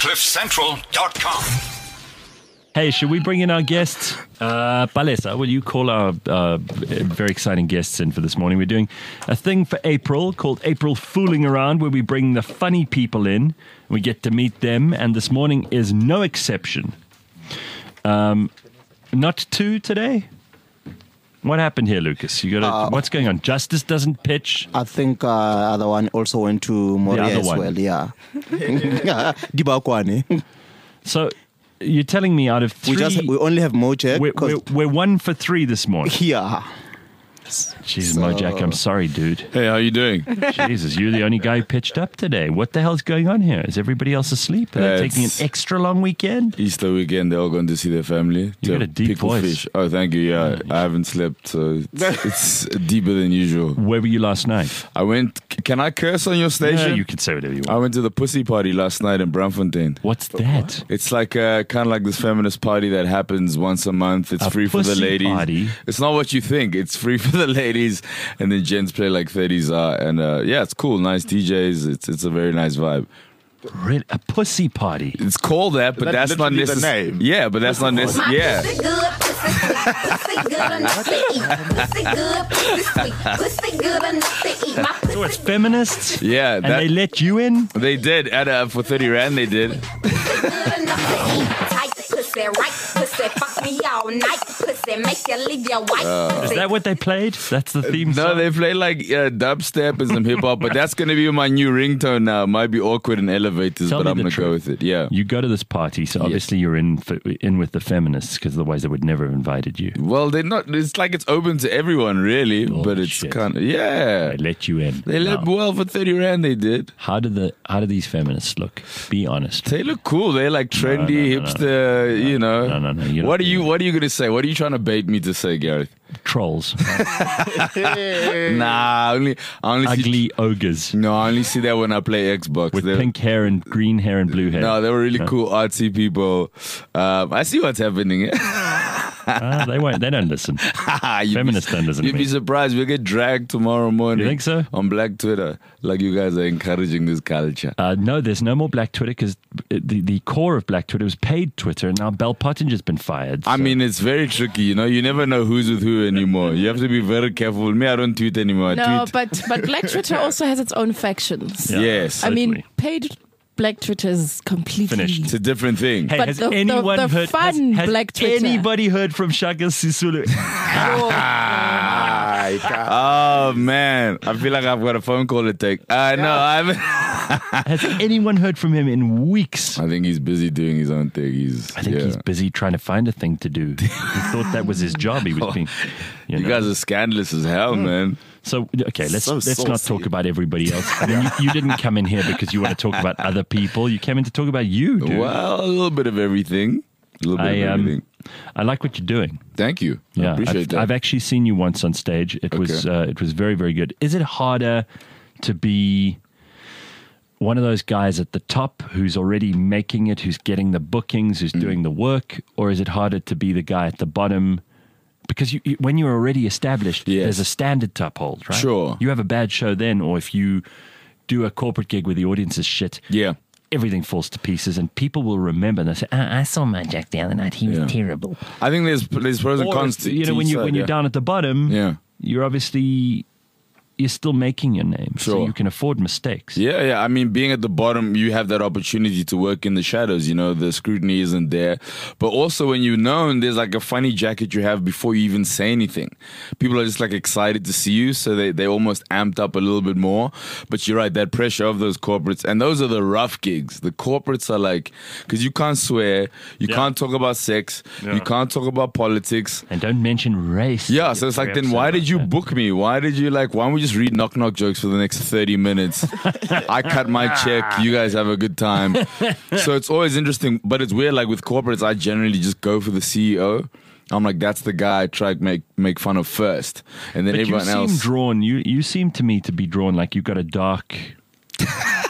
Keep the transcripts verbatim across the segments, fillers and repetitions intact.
cliff central dot com. Hey, should we bring in our guests? Uh, Palesa, will you call our uh, very exciting guests in for this morning? We're doing a thing for April called April Fooling Around, where we bring the funny people in. We get to meet them, and this morning is no exception. Um, not two today? What happened here, Lucas? You got uh, what's going on? Justice doesn't pitch. I think uh, other one also went to Moria as one. well. Yeah, Dibakwane. So you're telling me out of three, we just we only have Mojak. We're, we're, we're one for three this morning. Yeah. Jeez, So- Mojak, I'm sorry, dude. Hey, how you doing? Jesus, you're the only guy who pitched up today. What the hell's going on here? Is everybody else asleep? Are they Uh, taking an it's- extra long weekend? Easter weekend, they're all going to see their family. You to got a deep pickle voice. Fish. Oh, thank you. Yeah, I haven't slept, so it's, it's deeper than usual. Where were you last night? I went. Can I curse on your station? Yeah, you can say whatever you I want. went to the pussy party last night in Braamfontein. What's that? It's like uh, kind of like this feminist party that happens once a month. It's A free for the pussy ladies. party? It's not what you think. It's free for the ladies, and then gents play like thirties are, and uh, yeah, it's cool. Nice D Js. It's it's a very nice vibe. Really? A pussy party? It's called that, but That's that's not literally the necessary. name. Yeah, but that's not necessary. Yeah. Pussy good, pussy sweet, pussy good enough to eat. Pussy good, pussy sweet, pussy good enough to eat. My pussy So it's feminists? Yeah, And that- they let you in? They did at uh, for thirty rand. They did. good enough to eat. Tight pussy, right pussy, fuck me all night. Pussy, make you leave your wife. Is Pussy. that what they played? That's the theme No, song? they play like uh, dubstep and some hip hop, but that's gonna be my new ringtone now. Might be awkward in elevators, Tell but me I'm the gonna go truth. with it. Yeah. You go to this party, so obviously you're in for, in with the feminists, because otherwise they would never have invited you. Well, they're not. It's like it's open to everyone, really, but it's Bullshit. kind of yeah. They let you in. They let No. well for thirty rand. They did. How do the how do these feminists look? Be honest. They look cool. They're like trendy, no, no, no, hipster. You know. No, no, no, you're What not- are you? What are you gonna say? What are you trying to bait me to say, Gareth? Trolls. Nah, only I only see, Ugly ogres no, I only see that when I play Xbox. with They're- pink hair and green hair and blue hair. No, they were really No. cool, artsy people. Um, I see what's happening. Ah, they won't. They don't listen. You'd Feminists be, don't listen to You'd me. be surprised. We'll get dragged tomorrow morning. You think so? On Black Twitter. Like you guys are encouraging this culture. Uh, no, there's no more Black Twitter, because the, the core of Black Twitter was paid Twitter, and now Bell Pottinger's been fired. I so- mean, it's very tricky. You know, you never know who's with who anymore. You have to be very careful. Me, I don't tweet anymore. I No, tweet. but but Black Twitter also has its own factions. Yeah, yes. I mean, totally. paid Black Twitter is completely Finished. It's a different thing. Hey, But has the- the- anyone the heard? fun has, has Black Twitter. anybody heard from Shaka Sisulu? Oh, man. I feel like I've got a phone call to take. Uh, no, I haven't. Has anyone heard from him in weeks? I think he's busy doing his own thing. He's, I think yeah. he's busy trying to find a thing to do. He thought that was his job. He was being, you, You know. guys are scandalous as hell, man. So okay, let's So let's not saucy. talk about everybody else. I mean, you, you didn't come in here because you want to talk about other people. You came in to talk about you, dude. Well, a little bit of everything. A little bit I of um, everything. I like what you're doing. Thank you. I Yeah, appreciate I've, that. I've actually seen you once on stage. It was Okay. uh, it was very very good. Is it harder to be one of those guys at the top who's already making it, who's getting the bookings, Mm. who's doing the work, or is it harder to be the guy at the bottom? Because you, you, when you're already established, Yes. there's a standard to uphold, right? Sure. You have a bad show then, or if you do a corporate gig where the audience is shit, yeah. everything falls to pieces, and people will remember. And they say, ah, "I saw Mojak the other night; he was Yeah. terrible." I think there's there's pros and Or, cons to you know, to when each you side, when you're yeah. down at the bottom, Yeah. you're obviously you're still making your name, so Sure. you can afford mistakes. Yeah, yeah. I mean, being at the bottom, you have that opportunity to work in the shadows. You know, the scrutiny isn't there. But also, when you're known, there's like a funny jacket you have before you even say anything. People are just like excited to see you, so they they almost amped up a little bit more. But you're right, that pressure of those corporates, and those are the rough gigs. The corporates are like, because you can't swear, you Yeah. can't talk about sex, Yeah. you can't talk about politics. And don't mention race. Yeah, so it's like, then why did you book me? Why did you like, why don't we just read knock knock jokes for the next thirty minutes? I cut my check, you guys have a good time. So it's always interesting, but it's weird, like with corporates, I generally just go for the C E O. I'm like, that's the guy I try to make, make fun of first. And then But you everyone seem else. drawn. You you seem to me to be drawn like you've got a dark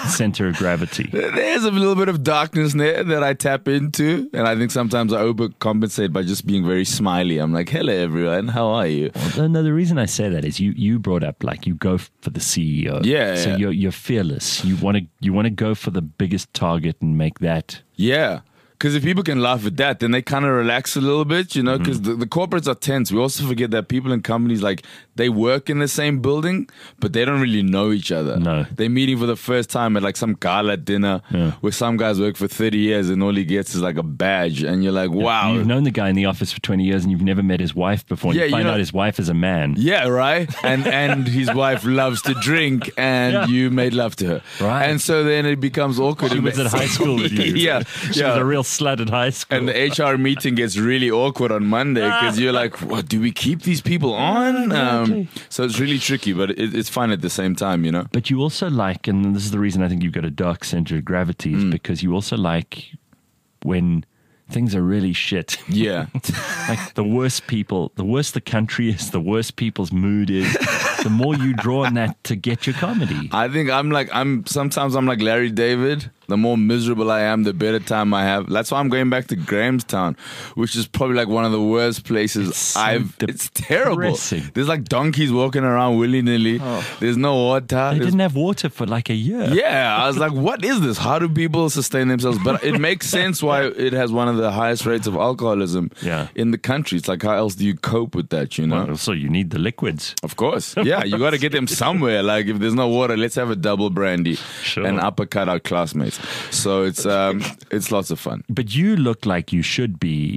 center of gravity. There's a little bit of darkness there that I tap into, and I think sometimes I overcompensate by just being very smiley. I'm like, hello, everyone. How are you? Well, no, the reason I say that is you, you brought up like you go for the C E O. Yeah, So yeah. you're you're fearless. You want to you want to go for the biggest target and make that. Yeah. Because if people can laugh at that, then they kind of relax a little bit, you know, because Mm-hmm. the, the corporates are tense. We also forget that people in companies, like, they work in the same building, but they don't really know each other. No. They're meeting for the first time at, like, some gala dinner Yeah. where some guys work for thirty years and all he gets is, like, a badge. And you're like, wow. You've known the guy in the office for twenty years and you've never met his wife before. And Yeah, you you find know- out his wife is a man. Yeah, right. And and his wife loves to drink, and Yeah. you made love to her. Right. And so then it becomes awkward. She was at high school with you. yeah, She yeah. was a real slut at high school. And the H R meeting gets really awkward on Monday because you're like, what, do we keep these people on? Um, so it's really tricky, but it, it's fun at the same time, you know? But you also like, and this is the reason I think you've got a dark center of gravity, Mm. is because you also like when things are really shit. Yeah. Like the worse people, the worse the country is, the worse people's mood is, the more you draw on that to get your comedy. I think I'm like, I'm sometimes I'm like Larry David. The more miserable I am, the better time I have. That's why I'm going back to Grahamstown, which is probably like one of the worst places It's so I've. It's terrible. depressing. There's like donkeys walking around willy nilly. There's no water. They There's- didn't have water for like a year. Yeah, I was like, what is this? How do people sustain themselves? But it makes sense why it has one of the highest rates of alcoholism Yeah. in the country. It's like, how else do you cope with that, you know? Well, also, you need the liquids. Of course. Yeah, you got to get them somewhere. Like, if there's no water, let's have a double brandy Sure. and uppercut our classmates. So it's um, it's lots of fun. But you look like you should be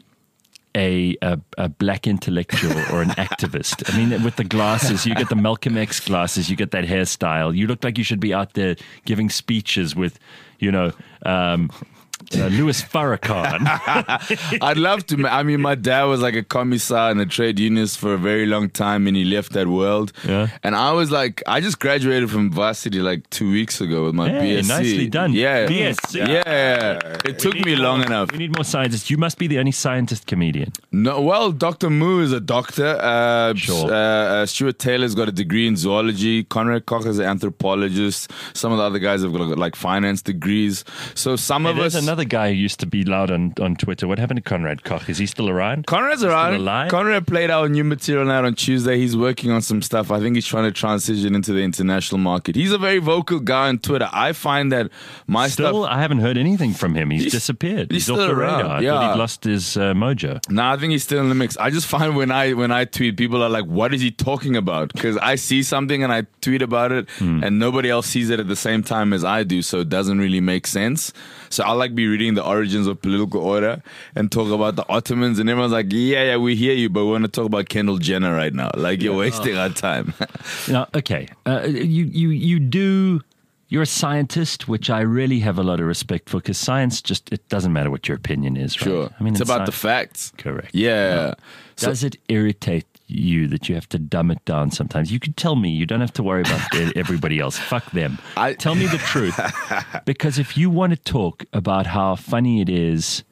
a, a a black intellectual or an activist. I mean, with the glasses, you get the Malcolm X glasses, you get that hairstyle. You look like you should be out there giving speeches with, you know, um, uh, Louis Farrakhan. I'd love to. ma- I mean, my dad was like a commissar in the trade unions for a very long time, and he left that world. Yeah. And I was like, I just graduated from varsity like two weeks ago with my Hey, B S c. nicely done. Yeah. B S c. Yeah. It took We need me long more- enough. We need more scientists. You must be the only scientist comedian. No, well, Doctor Moo is a doctor. Uh, Sure. uh, uh, Stuart Taylor's got a degree in zoology. Conrad Koch is an anthropologist. Some of the other guys have got like finance degrees. So some Hey, of there's us. another guy who used to be loud on, on Twitter. What happened to Conrad Koch? Is he still around? Conrad's Still around. alive? Conrad played our new material night on Tuesday. He's working on some stuff. I think he's trying to transition into the international market. He's a very vocal guy on Twitter. I find that my Still, stuff. I haven't heard anything from him. He's, He's- disappeared. he's off still the around, radar. I yeah. thought he'd lost his uh, mojo. No, I think he's still in the mix. I just find when I when I tweet, people are like, "What is he talking about?" Because I see something and I tweet about it, Hmm. and nobody else sees it at the same time as I do, so it doesn't really make sense. So I like be reading the origins of political order and talk about the Ottomans, and everyone's like, "Yeah, yeah, we hear you, but we want to talk about Kendall Jenner right now. Like you're wasting our time." Now, okay, uh, you you you do. You're a scientist, which I really have a lot of respect for, because science just it doesn't matter what your opinion is. Right? Sure, I mean, it's in about the sci- facts. Correct. Yeah. So- Does it irritate you that you have to dumb it down sometimes? You could tell me. You don't have to worry about e- everybody else. Fuck them. I- Tell me the truth. Because if you want to talk about how funny it is,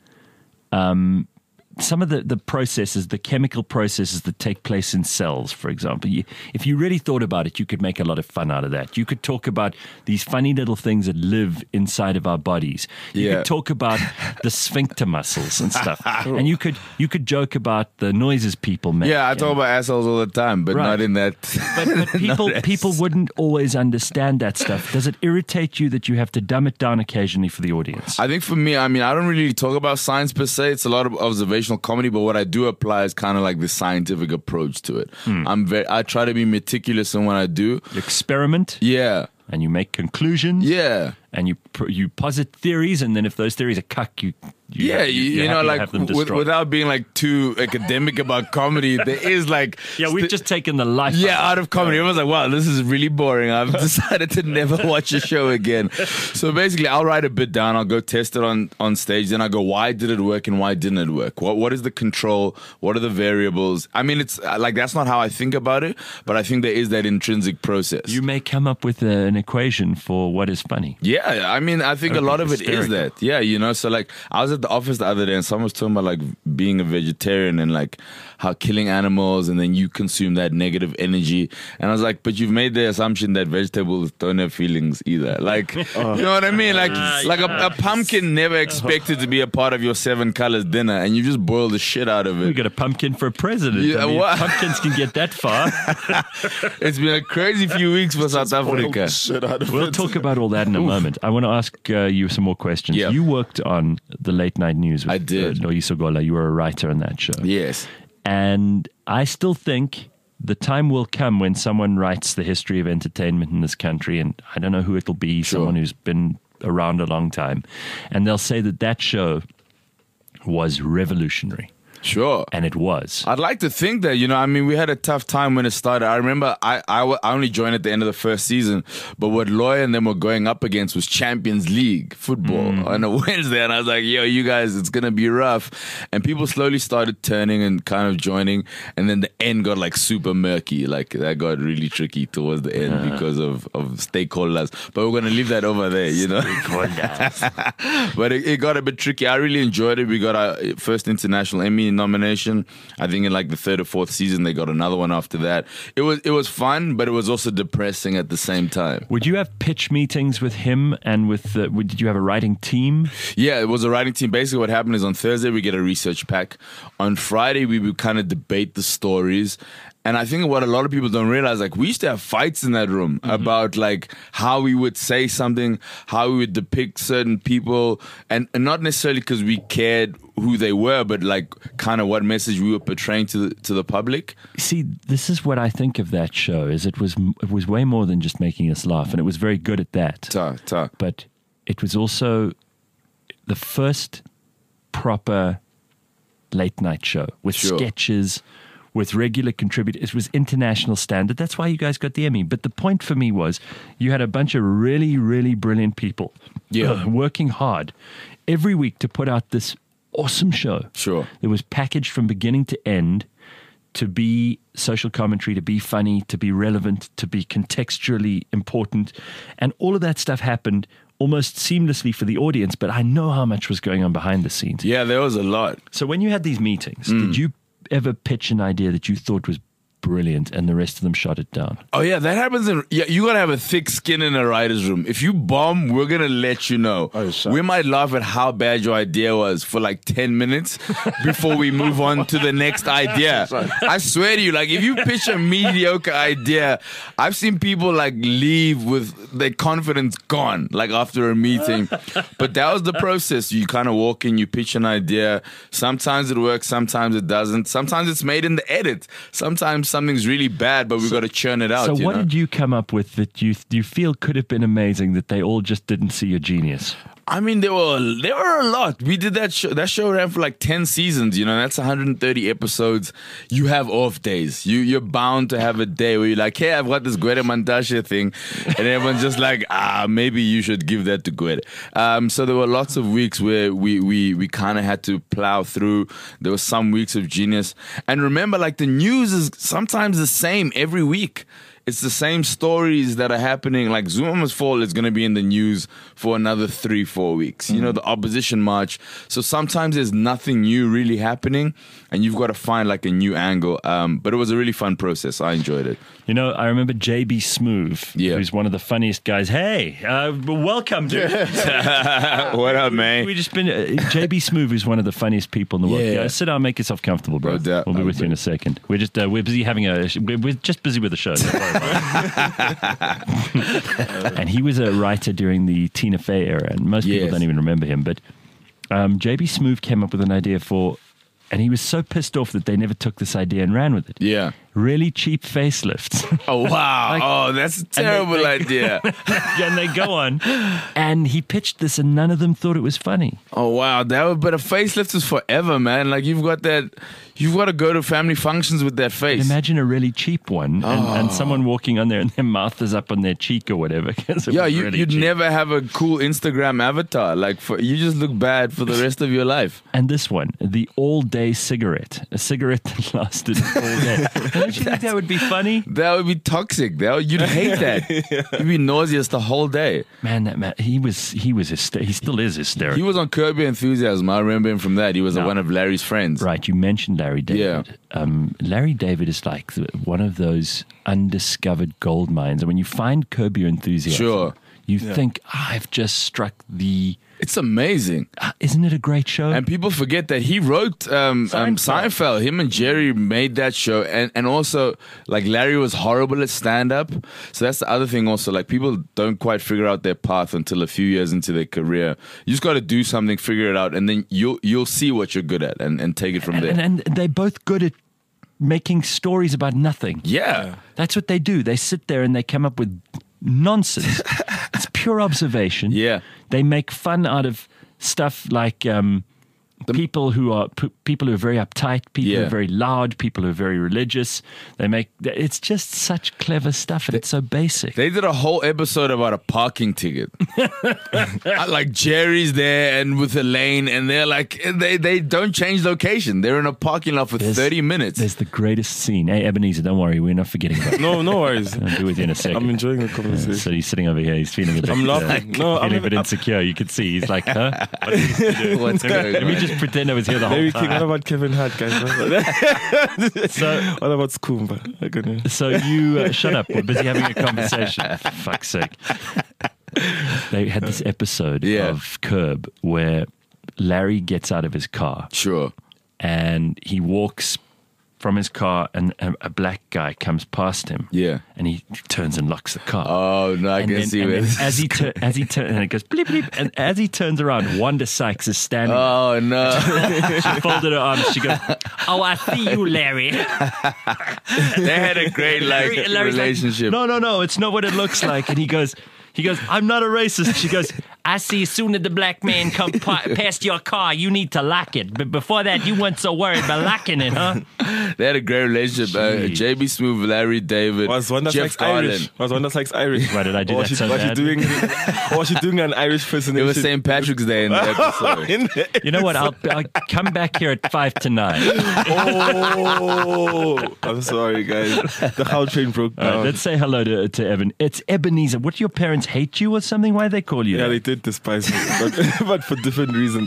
um, some of the, the processes, the chemical processes that take place in cells, for example, you, if you really thought about it, you could make a lot of fun out of that. You could talk about these funny little things that live inside of our bodies. You Yeah. could talk about the sphincter muscles and stuff. And you could you could joke about the noises people make. Yeah, I and- talk about assholes all the time, but Right. not in that. but, but people Not as- people wouldn't always understand that stuff. Does it irritate you that you have to dumb it down occasionally for the audience? I think for me, I mean, I don't really talk about science per se. It's a lot of observational comedy, but what I do apply is kind of like the scientific approach to it. Hmm. I'm very, I try to be meticulous in what I do. You experiment Yeah, and you make conclusions. yeah. And you pr- you posit theories, and then if those theories are cuck, you, you Yeah, you, you, you're you know, happy to like have them with, destroyed. without being like too academic about comedy, there is like yeah, we've st- just taken the life. yeah out out of comedy. Everyone's like, wow, this is really boring. I've decided to never watch a show again. So basically, I'll write a bit down. I'll go test it on on stage. Then I go, why did it work and why didn't it work? What what is the control? What are the variables? I mean, it's uh, like that's not how I think about it, but I think there is that intrinsic process. You may come up with uh, an equation for what is funny. Yeah, I mean, I think a Okay, lot of it is hysterical. that. Yeah, you know, so like I was at at the office the other day and someone was talking about like being a vegetarian and like how killing animals and then you consume that negative energy. And I was like, but you've made the assumption that vegetables don't have feelings either. Like, you know what I mean? Like, like a, a pumpkin never expected to be a part of your seven colors dinner and you just boil the shit out of it. We got a pumpkin for a president. Yeah, I mean, what? pumpkins can get that far. It's been a crazy few weeks for South Africa. Shit out of We'll it. talk about all that in a moment. I want to ask uh, you some more questions. Yeah. You worked on the late night news with I did. Uh, Loyiso Gola. You were a writer on that show. Yes. And I still think the time will come when someone writes the history of entertainment in this country, and I don't know who it'll be, Sure. someone who's been around a long time, and they'll say that that show was revolutionary. Sure. And it was. I'd like to think that, you know, I mean, we had a tough time when it started. I remember I, I, w- I only joined at the end of the first season, but what Loy and them were going up against was Champions League football Mm. on a Wednesday. And I was like, yo, you guys, it's going to be rough. And people slowly started turning and kind of joining. And then the end got like super murky. Like that got really tricky towards the end because of, of stakeholders. But we're going to leave that over there, you know. But it, it got a bit tricky. I really enjoyed it. We got our first international Emmy nomination. I think in like the third or fourth season they got another one after that. It was it was fun, but it was also depressing at the same time. Would you have pitch meetings with him and with, uh, did you have a writing team? Yeah, it was a writing team. Basically what happened is on Thursday we get a research pack. On Friday we would kind of debate the stories. And I think what a lot of people don't realize, like we used to have fights in that room mm-hmm. about like how we would say something, how we would depict certain people, and, and not necessarily because we cared who they were, but like kind of what message we were portraying to the, to the public. See, this is what I think of that show, is it was it was way more than just making us laugh, and it was very good at that. Ta, ta. But it was also the first proper late night show with Sure. sketches, with regular contributors. It was international standard. That's why you guys got the Emmy. But the point for me was you had a bunch of really, really brilliant people Yeah. uh, working hard every week to put out this awesome show. Sure. It was packaged from beginning to end to be social commentary, to be funny, to be relevant, to be contextually important. And all of that stuff happened almost seamlessly for the audience, but I know how much was going on behind the scenes. Yeah, there was a lot. So when you had these meetings, Mm. did you ever pitch an idea that you thought was brilliant and the rest of them shot it down? Oh yeah, that happens in, yeah, you gotta have a thick skin in a writer's room. If you bomb, we're gonna let you know. Oh, shucks. We might laugh at how bad your idea was for like ten minutes before we move on to the next idea. I swear to you, like if you pitch a mediocre idea, I've seen people like leave with their confidence gone, like after a meeting. But that was the process. You kind of walk in, you pitch an idea. Sometimes it works, sometimes it doesn't. Sometimes it's made in the edit. Sometimes something's really bad, but we've got to churn it out. So you what know? did you come up with that you you feel could have been amazing that they all just didn't see your genius? I mean, there were there were a lot. We did that show. That show ran for like ten seasons. You know, that's one hundred thirty episodes. You have off days. You you're bound to have a day where you're like, hey, I've got this Gwede Mantashe thing, and everyone's just like, ah, maybe you should give that to Gwede. Um, so there were lots of weeks where we we we kind of had to plow through. There were some weeks of genius, and remember, like the news is sometimes the same every week. It's the same stories that are happening. Like Zuma's fall is going to be in the news for another three, four weeks. You know, the opposition march. So sometimes there's nothing new really happening, and you've got to find like a new angle. Um, but it was a really fun process. I enjoyed it. You know, I remember J B Smoove, Yeah. who's one of the funniest guys. Hey, uh, welcome, dude. What up, man? We just been uh, J B Smoove, who's one of the funniest people in the world. Yeah. Yeah, sit down, make yourself comfortable, bro. No doubt. We'll be I'll with you do. in a second. We're just uh, we're busy having a we're, we're just busy with the show. Don't worry about it. And he was a writer during the Tina Fey era, and most people Yes. don't even remember him. But um, J B Smoove came up with an idea for, and he was so pissed off that they never took this idea and ran with it. Yeah. Really cheap facelifts. Oh, wow. Like- oh, that's a terrible they- idea. And they go on. And he pitched this, and none of them thought it was funny. Oh, wow. That would, but a facelift is forever, man. Like you've got that, you've got to go to family functions with that face. Imagine a really cheap one, and, Oh. and someone walking on there, and their mouth is up on their cheek or whatever. 'cause it Yeah, was you, really you'd cheap. never have a cool Instagram avatar. Like, for, you just look bad for the rest of your life. And this one, the all-day cigarette, a cigarette that lasted all day. Don't you think that would be funny? That would be toxic. That would, you'd hate that. You'd be nauseous the whole day. Man, that man, he was he was hyster- he still is hysterical. He was on Curb Your Enthusiasm. I remember him from that. He was No. one of Larry's friends. Right, you mentioned Larry David. Yeah. Um, Larry David is like the, one of those undiscovered gold mines. And when you find Curb Your Enthusiasm, Sure. you think, I've just struck the... It's amazing. Uh, isn't it a great show? And people forget that he wrote um, Seinfeld. Um, Seinfeld. Seinfeld. Him and Jerry made that show. And, and also, like, Larry was horrible at stand-up. So that's the other thing also. Like, people don't quite figure out their path until a few years into their career. You just got to do something, figure it out, and then you'll, you'll see what you're good at and, and take it from and, there. and, and they're both good at making stories about nothing. yeah. That's what they do. They sit there and they come up with nonsense. It's pure observation. Yeah. They make fun out of stuff like um, people who are p- people who are very uptight, people who Yeah. are very loud, people who are very religious. They make it's just such clever stuff, and it's so basic. They did a whole episode about a parking ticket. Uh, like Jerry's there and with Elaine, and they're like, they, they don't change location. They're in a parking lot for There's- thirty minutes. There's the greatest scene. Hey, Ebenezer, don't worry, we're not forgetting about it. No, no worries. I'll be with you in a second. I'm enjoying the conversation. So he's sitting over here. He's feeling a bit. I'm laughing. Uh, No, I'm feeling a bit I'm- insecure. You could see he's like, huh? What is he doing? What's going Let me on? just pretend I was here the whole Larry King. What time. about Kevin Hart, guys? So, What about Skumba? I couldn't- so you uh, shut up. We're busy having a conversation. For fuck's sake. They had this episode Yeah. of Curb where Larry gets out of his car Sure. and he walks from his car, and a, a black guy comes past him. Yeah. And he turns and locks the car. Oh, no, I and can then, see and where then this as is he tur- as he turns, and it goes bleep bleep, and as he turns around, Wanda Sykes is standing. Oh, no. She folded her arms. She goes, "Oh, I see you, Larry." They had a great, like, Larry- Larry's like, relationship. no, no, no, it's not what it looks like. And he goes, he goes, "I'm not a racist." She goes, "I see. As soon as the black man come pa- past your car, you need to lock it. But before that, you weren't so worried about locking it, huh?" They had a great relationship. Uh, Jeez. J B Smooth, Larry David, Was Wanda Jeff Sykes Irish? Garland. Was Wanda Sykes Irish? Why did I do Or was that she, so was she bad? doing? Or was she doing an Irish It personation? was Saint Patrick's Day in the episode. In the- You know what? I'll, I'll come back here at five to nine. Oh, I'm sorry, guys. The whole train broke All right, down. let's say hello to, to Evan. It's Ebenezer. What, do your parents hate you or something? Why do they call you Yeah, that? they did despise me, but, but for different reasons.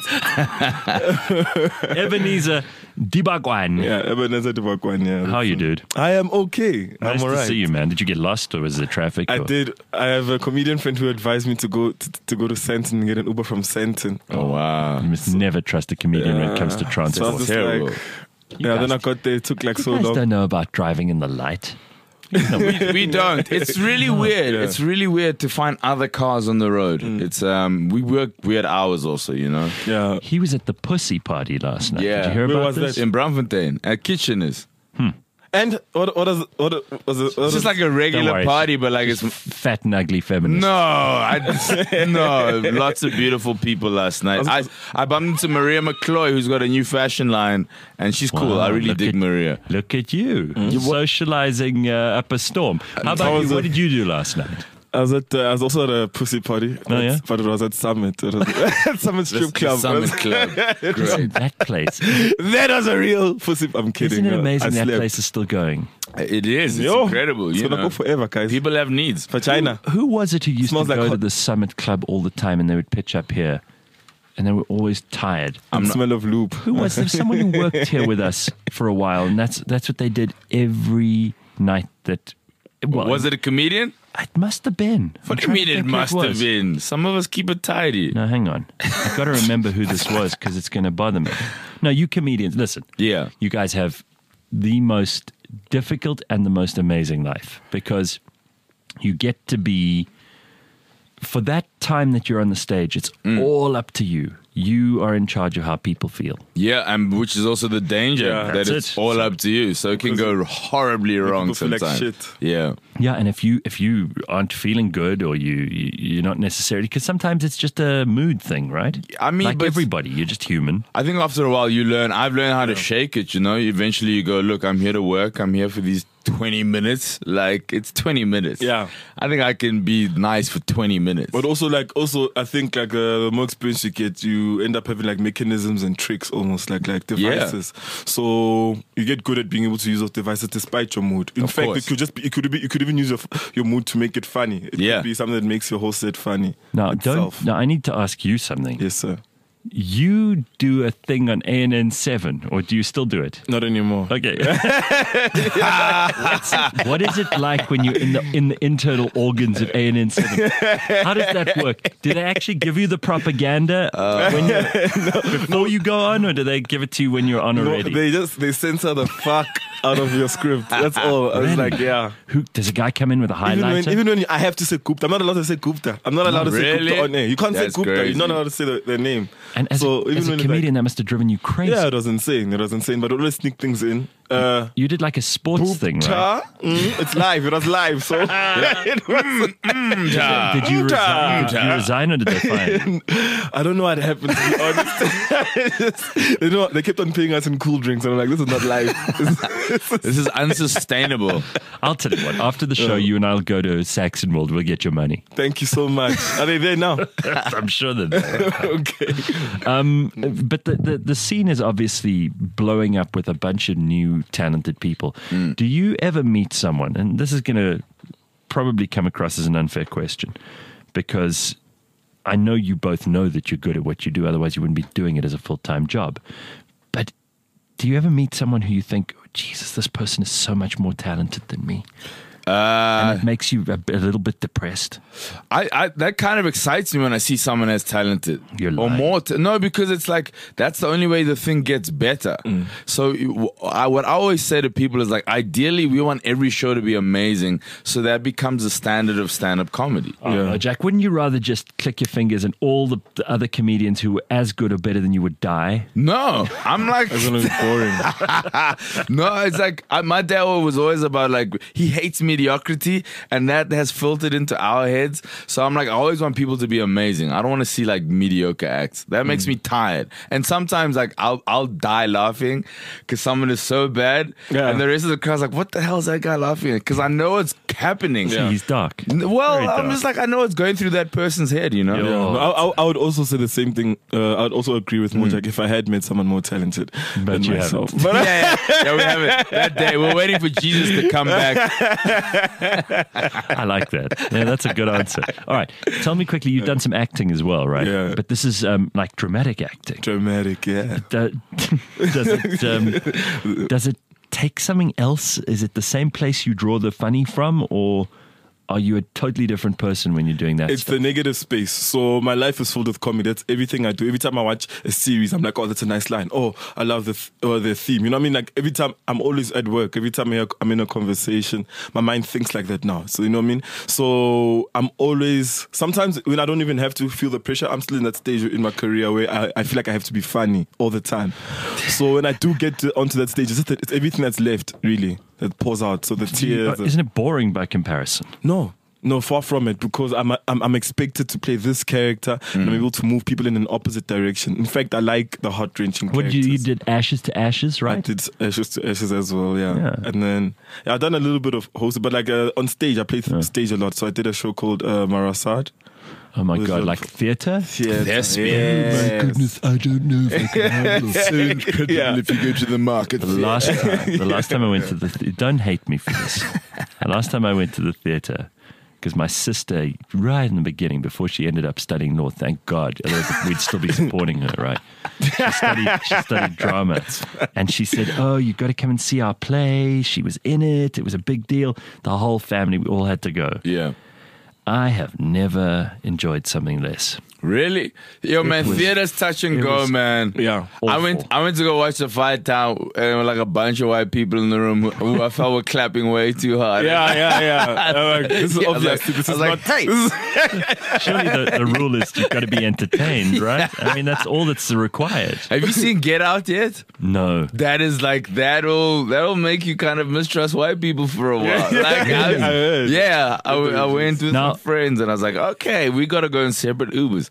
Ebenezer Dibagwan. Yeah, Ebenezer Dibagwan, yeah. How are you, dude? I am okay. Nice I'm to alright. see you, man. Did you get lost or was it traffic? I or- did. I have a comedian friend who advised me to go to, to go to Senton and get an Uber from Senton. Oh, wow. You must never trust a comedian when it comes to So I transport. was just terrible. like, yeah. Then I got there. It took like You so guys long. don't know about driving in the light. we, we don't. It's really weird. Yeah. It's really weird to find other cars on the road. It's um, we work weird hours also, you know. Yeah. He was at the pussy party last night. Yeah. Did you hear Where about was this? that? In Braamfontein at Kitcheners. And what? What is? What was it? What It's is, just like a Don't regular worry. party, but like it's Fat and ugly feminist. no, I no. Lots of beautiful people last night. I I bumped into Maria McCloy, who's got a new fashion line, and she's cool. Wow, I really look dig at- Maria. Look at you, socializing uh, up a storm. How about How you? was What it? did you do last night? I was at. Uh, I was also at a pussy party. Oh, yeah? but it was at Summit. It was at Summit Strip Club. Summit Club. Great. That place. That was a real pussy. I'm kidding. Isn't it uh, amazing I that slept. place is still going? It is. It's Yo, incredible. It's You gonna know. go forever, guys. People have needs. Vagina. Who was it who used Smells to like go to hot- the Summit Club all the time and they would pitch up here? And they were always tired. I'm smell of lube. Who was there? Someone who worked here with us for a while, and that's that's what they did every night. That well, Was it a comedian? It must have been. I'm What do you trying mean to it think who must have was. been? Some of us keep it tidy. No, hang on. I've got to remember who this was because it's going to bother me. No, you comedians, listen. Yeah. You guys have the most difficult and the most amazing life because you get to be, for that time that you're on the stage, it's Mm. all up to you. You are in charge of how people feel. Yeah, and which is also the danger Yeah. that That's it's it. all up to you. So it can go horribly wrong people feel like sometimes. shit. Yeah. Yeah, and if you if you aren't feeling good or you, you you're not necessarily, because sometimes it's just a mood thing, right? I mean, like but- everybody, you're just human. I think after a while you learn. I've learned how to shake it, you know. Eventually you go, look, I'm here to work. I'm here for these twenty minutes. Like, it's twenty minutes. Yeah. I think I can be nice for twenty minutes. But also, like, also, I think like uh, the more experience you get, you end up having like mechanisms and tricks, almost like like devices. Yeah. So you get good at being able to use those devices despite your mood. In of fact, course. it could just be, it could be, you could even use your your mood to make it funny. It yeah. could be something that makes your whole set funny. Now, itself. don't. Now, I need to ask you something. Yes, sir. You do a thing on A N N seven, or do you still do it? Not anymore. Okay. What's it, what is it like when you're in the in the internal organs of A N N seven? How does that work? Do they actually give you the propaganda uh, when you no, before no. you go on, or do they give it to you when you're on already? No, they just they censor the fuck out of your script. That's all. I was really? like, yeah. Who does a guy come in with a highlighter? Even when, even when I have to say Gupta, I'm not allowed to say Gupta. I'm not allowed no, to say really? Gupta on air. You can't That's say Gupta. crazy. You're not allowed to say the, their name. And as so a, even as a when comedian, like, that must have driven you crazy. Yeah, it was insane. It was insane. But always sneak things in. Uh, you did like a sports thing, right? Mm, it's live. It was live. So it was, did, did, you resign, did you resign or did they fire? I don't know what happened, to be honest. Just, they, know, they kept on paying us in cool drinks. And I'm like, this is not live. This is unsustainable. I'll tell you what. After the show, you and I'll go to Saxon World. We'll get your money. Thank you so much. Are they there now? I'm sure they're there. Okay. Um, but the, the, the scene is obviously blowing up with a bunch of new talented people. Mm. Do you ever meet someone, and this is going to probably come across as an unfair question, because I know you both know that you're good at what you do, otherwise you wouldn't be doing it as a full-time job. But do you ever meet someone who you think, oh, Jesus, this person is so much more talented than me? Uh, and it makes you a, a little bit depressed. I, I that kind of excites me when I see someone as talented. You're or lying. more. T- no, because it's like that's the only way the thing gets better. Mm. So I, what I always say to people is like, ideally, we want every show to be amazing, so that becomes the standard of stand-up comedy. Oh, yeah. No, Jack, wouldn't you rather just click your fingers and all the, the other comedians who were as good or better than you would die? No, I'm like that's gonna be boring. No, it's like I, my dad was always about like he hates mediocrity, and that has filtered into our heads. So I'm like, I always want people to be amazing. I don't want to see like mediocre acts. That makes mm. me tired. And sometimes like I'll I'll die laughing because someone is so bad, yeah. and the rest of the crowd's like, what the hell is that guy laughing at? Because I know it's happening. Yeah. He's dark. Well, Very I'm dark. just like, I know it's going through that person's head, you know. Yeah. No, I, I, I would also say the same thing. Uh, I would also agree with Mojak mm. if I had met someone more talented but than you myself. Haven't. But yeah, yeah, yeah, we haven't. That day, we're waiting for Jesus to come back. I like that. Yeah, that's a good answer. All right, tell me quickly. You've done some acting as well, right? Yeah. But this is um, like dramatic acting. Dramatic, yeah. Do, does it? Um, does it take something else? Is it the same place you draw the funny from, or are you a totally different person when you're doing that? It's stuff? the negative space. So my life is filled with comedy. That's everything I do. Every time I watch a series, I'm like, oh, that's a nice line. Oh, I love the th- or the theme. You know what I mean? Like every time I'm always at work. Every time I'm in a conversation, my mind thinks like that now. So you know what I mean? So I'm always, sometimes when I don't even have to feel the pressure, I'm still in that stage in my career where I, I feel like I have to be funny all the time. So when I do get to, onto that stage, it's, just that it's everything that's left, really, that pours out. So the tears. Isn't it boring by comparison? No. No, far from it, because I'm I'm, I'm expected to play this character mm. and I'm able to move people in an opposite direction. In fact, I like the heart-wrenching what characters. You, you did Ashes to Ashes, right? I did Ashes to Ashes as well, yeah. yeah. And then yeah, I've done a little bit of hosting, but like uh, on stage, I played yeah. stage a lot. So I did a show called uh, Marasad. Oh my God, like theatre? Theatre. Yes. Oh my goodness, I don't know if I can handle so incredible Yeah. if you go to the market. The last time, the last time I went to the th- don't hate me for this. The last time I went to the theatre, because my sister, right in the beginning, before she ended up studying law, thank God, otherwise we'd still be supporting her, right? She studied, she studied drama, and she said, "Oh, you've got to come and see our play." She was in it; it was a big deal. The whole family, we all had to go. Yeah. I have never enjoyed something less. Really? Yo, It man, was- theater's touch and it go, was- man. Yeah. I went Awful. I went to go watch the fight town, and there were like a bunch of white people in the room who, who I felt were clapping way too hard. Yeah, yeah, yeah. I'm like, this is Yeah, I was obvious. like- this I is was like, not. hey. This is, Surely the, the rule is you've got to be entertained, right? I mean, that's all that's required. Have you seen Get Out yet? No. That is like that'll that'll make you kind of mistrust white people for a while. Yeah, like, yeah, I, I heard. yeah, I, I went with Now- some friends and I was like, okay, we gotta go in separate Ubers.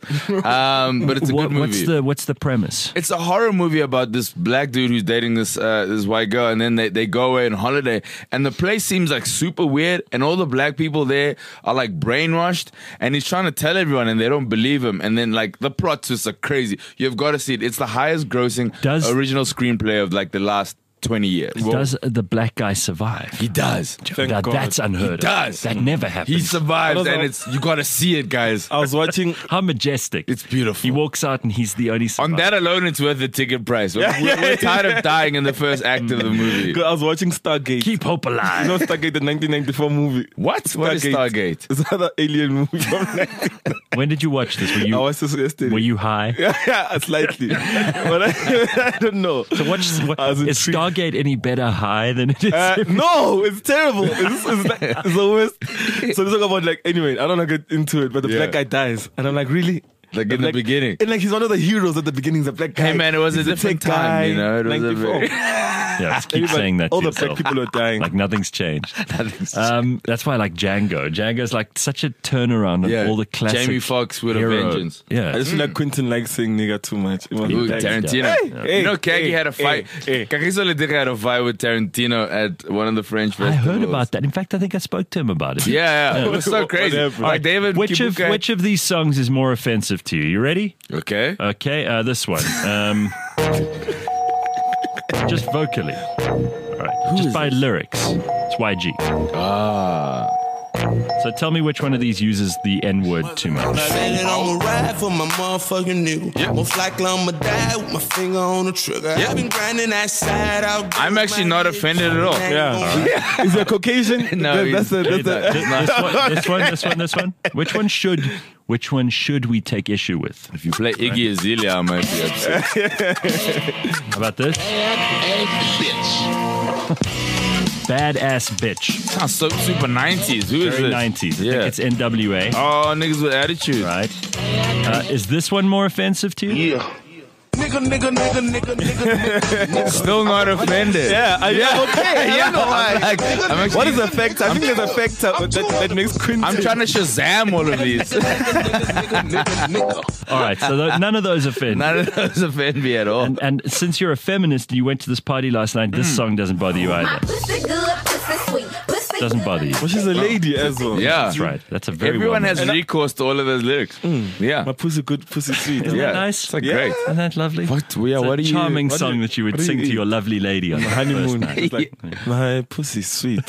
Um, but it's a What, good movie. what's the what's the premise? It's a horror movie about this black dude who's dating this uh, this white girl, and then they, they go away on holiday, and the place seems like super weird, and all the black people there are like brainwashed, and he's trying to tell everyone, and they don't believe him, and then like the plot twists are crazy. You've got to see it. It's the highest grossing Does- original screenplay of like the last twenty years. Does the black guy survive? He does. Thank That- God. that's unheard He of. does. That never happens. He survives, Also- and it's you got to see it, guys. I was watching. How majestic. It's beautiful. He walks out and he's the only survivor. On that alone, it's worth the ticket price. We're, Yeah, we're, yeah, we're yeah. tired of dying in the first act of the movie. I was watching Stargate. Keep hope alive. You know Stargate, the nineteen ninety-four movie. What? What is Stargate? It's another alien movie from nineteen ninety. When did you watch this? Were I you watched this yesterday. were you high? Yeah, yeah, slightly. But I, I don't know. So watch, what, I was is intrigued. Stargate any better high than it is? Uh, no, it's terrible. It's, it's, like, it's the worst. So they talk about like anyway. I don't want to get into it, but the Yeah. black guy dies, and I'm like, really? Like in the beginning. And like he's one of the heroes at the beginning. The black guy. Hey, man, it was a He's different tech time, guy, you know, it was a ninety-four. very- Yeah, just keep Everybody- saying that all to the black yourself. people are dying. Like nothing's changed. Um, that's why I like Django. Django's like such a turnaround of Yeah. all the classic. Jamie Foxx with a hero- vengeance. Yeah. I just feel like Quentin likes saying nigga too much. It was Ooh, like- Tarantino. Hey, you know, Kagi hey, had a fight. hey, hey. Kagi Solitaire had a fight with Tarantino at one of the French I festivals. heard about that. In fact, I think I spoke to him about it. Yeah, yeah. It was so crazy. Whatever. Like David Which of Kibuka- which of these songs is more offensive to you? You ready? Okay. Okay, uh, this one. Um, just vocally. All right. Just by lyrics. It's Y G. Ah. So tell me which one of these uses the N word too much. Landed on a ride for my motherfucking nigga. Most likely I'ma die with my finger on the trigger. I've been grinding that side out. I'm actually not offended at all. Yeah. Is he a Caucasian? No, that's a, he's- that's a, This one, this one, this one, this one. Which one should which one should we take issue with? If you play Iggy Azalea, I might be upset. How about this? Badass bitch. Sounds so super nineties. Who is Very this? nineties. I Yeah. think it's N W A. Oh, niggas with attitude. Right. Uh, is this one more offensive to you? Yeah. Nigga, nigga, nigga, nigga, nigga, nigga. Still not offended. yeah, I, yeah, okay. I Yeah, don't know why. I'm like- I'm actually- what is the effect? I think there's a factor that, that makes Quentin. I'm trying to Shazam all of these. All right. So th- none of those offend. None of those offend me at all. And, and since you're a feminist and you went to this party last night, this song doesn't bother you My either. pussy good, pussy sweet, pussy Doesn't good. bother you. Well, she's a lady as well. Yeah. That's right. That's a very Everyone well- has recourse to all of those lyrics. Yeah. My pussy good, pussy sweet. Isn't Yeah. that nice? It's like Yeah. great. Isn't that lovely? What? Yeah, It's what a do you- charming what do song you- that you would what do sing you to eat? your lovely lady on the first Honeymoon. night. It's like, my pussy sweet.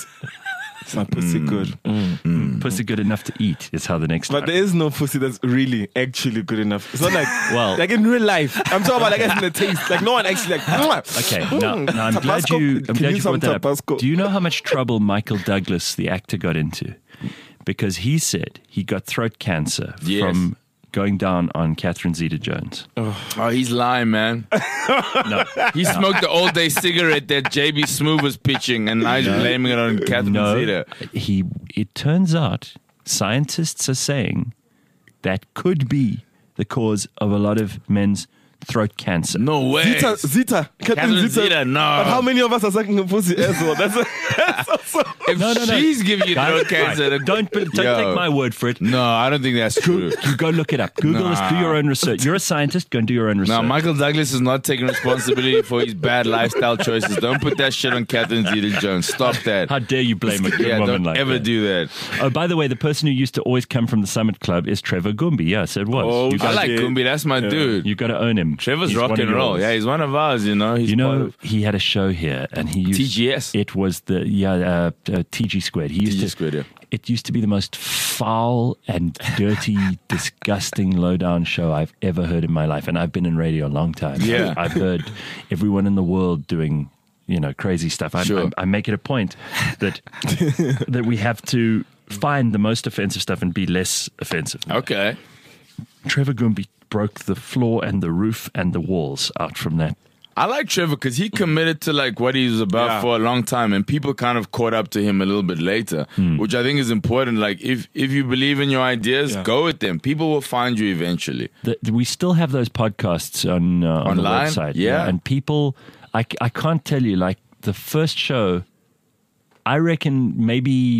My pussy good. Pussy good enough to eat is how the next But time. there is no pussy that's really actually good enough. It's not like Well- like in real life. I'm talking about like in the taste. Like no one actually like. Mwah. Okay, now, Mm, now I'm glad Tabasco. you. I'm Can glad you you some brought that Tabasco? up. Do you know how much trouble Michael Douglas, the actor, got into? Because he said he got throat cancer Yes. from going down on Catherine Zeta-Jones. Oh, he's lying, man. No, He smoked the all day cigarette that J B Smooth was pitching, and now he's blaming it on Catherine no. Zeta. He. It turns out scientists are saying that could be the cause of a lot of men's throat cancer. No way. Zita, Zita, Catherine Catherine Zita. Zeta, no. But how many of us are sucking a pussy as well? That's, a, that's also. If No, no, no. she's giving you Guys, throat cancer, right, then- don't don't Yo. take my word for it. No, I don't think that's true. You go look it up. Google this. Do your own research. You're a scientist. Go and do your own research. No, Michael Douglas is not taking responsibility for his bad lifestyle choices. Don't put that shit on Catherine Zeta-Jones. Stop that. How dare you blame a good Yeah, woman don't like ever that? do that. Oh, by the way, the person who used to always come from the Summit Club is Trevor Gumbi. Yes, it was. Oh, you I got like Yeah. Gumbi. That's my dude. you got to own him. Trevor's He's rock one of and roll. yours. Yeah, he's one of ours, you know. He's You part know, of he had a show here, and he used T G S. It was the yeah uh, uh, T G squared. He used T G to, squared, yeah. It used to be the most foul and dirty, disgusting, low-down show I've ever heard in my life, and I've been in radio a long time. Yeah. I've heard everyone in the world doing you know crazy stuff. I, Sure. I, I make it a point that that we have to find the most offensive stuff and be less offensive. Okay. Trevor Gumbi broke the floor and the roof and the walls out from that. I like Trevor because he committed to like what he was about Yeah. for a long time, and people kind of caught up to him a little bit later, Hmm. which I think is important. Like if if you believe in your ideas, Yeah. go with them. People will find you eventually. The, we still have those podcasts on, uh, on the Online? website. Yeah. And people, I, c- I can't tell you, like the first show, I reckon maybe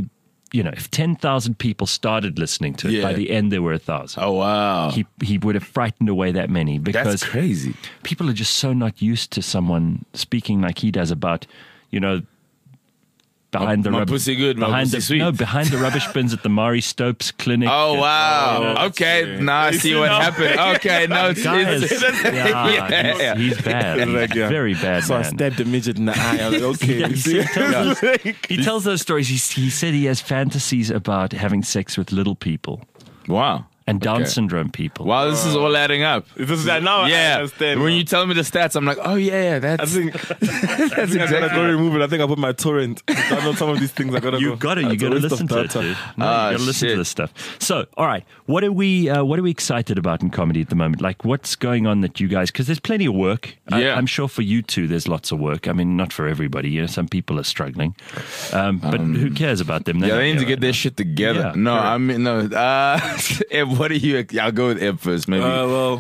you know, if ten thousand people started listening to it, Yeah. by the end there were a thousand. Oh wow, He he would have frightened away that many because that's crazy. people are just so not used to someone speaking like he does about, you know, behind My- the my rub- pussy good, my behind pussy the, sweet. No, behind the rubbish bins at the Mari Stopes Clinic. Oh Uh, wow. Okay, now I see what happened. Okay, no, it's, Guy it's, is, yeah, Yeah. He's, he's bad. Like, He's yeah. very bad, So I man. stabbed a midget in the eye. I was like, okay. Yeah, you he, see? tells those, he tells those stories. He, he said he has fantasies about having sex with little people wow. and Down Okay. syndrome people. Wow, this is all adding up. This is that now I Yeah. understand. When you tell me the stats, I'm like, oh yeah, yeah, I that's think, I think I gotta go remove it. I think I put my torrent. I know some of these things I gotta You go. got to You It's a got to waste of listen to it, data. dude. No, Ah, you got to listen to shit. this stuff. So, all right, what are we? Uh, what are we excited about in comedy at the moment? Like, what's going on that you guys? Because there's plenty of work. I, Yeah. I'm sure for you too, there's lots of work. I mean, not for everybody. You know, some people are struggling, um, but who cares about them? They're yeah, not they need to here get their right shit together. Yeah, no, correct. I mean no. Uh, Eb, what are you? I'll go with Eb first, maybe. Uh, well,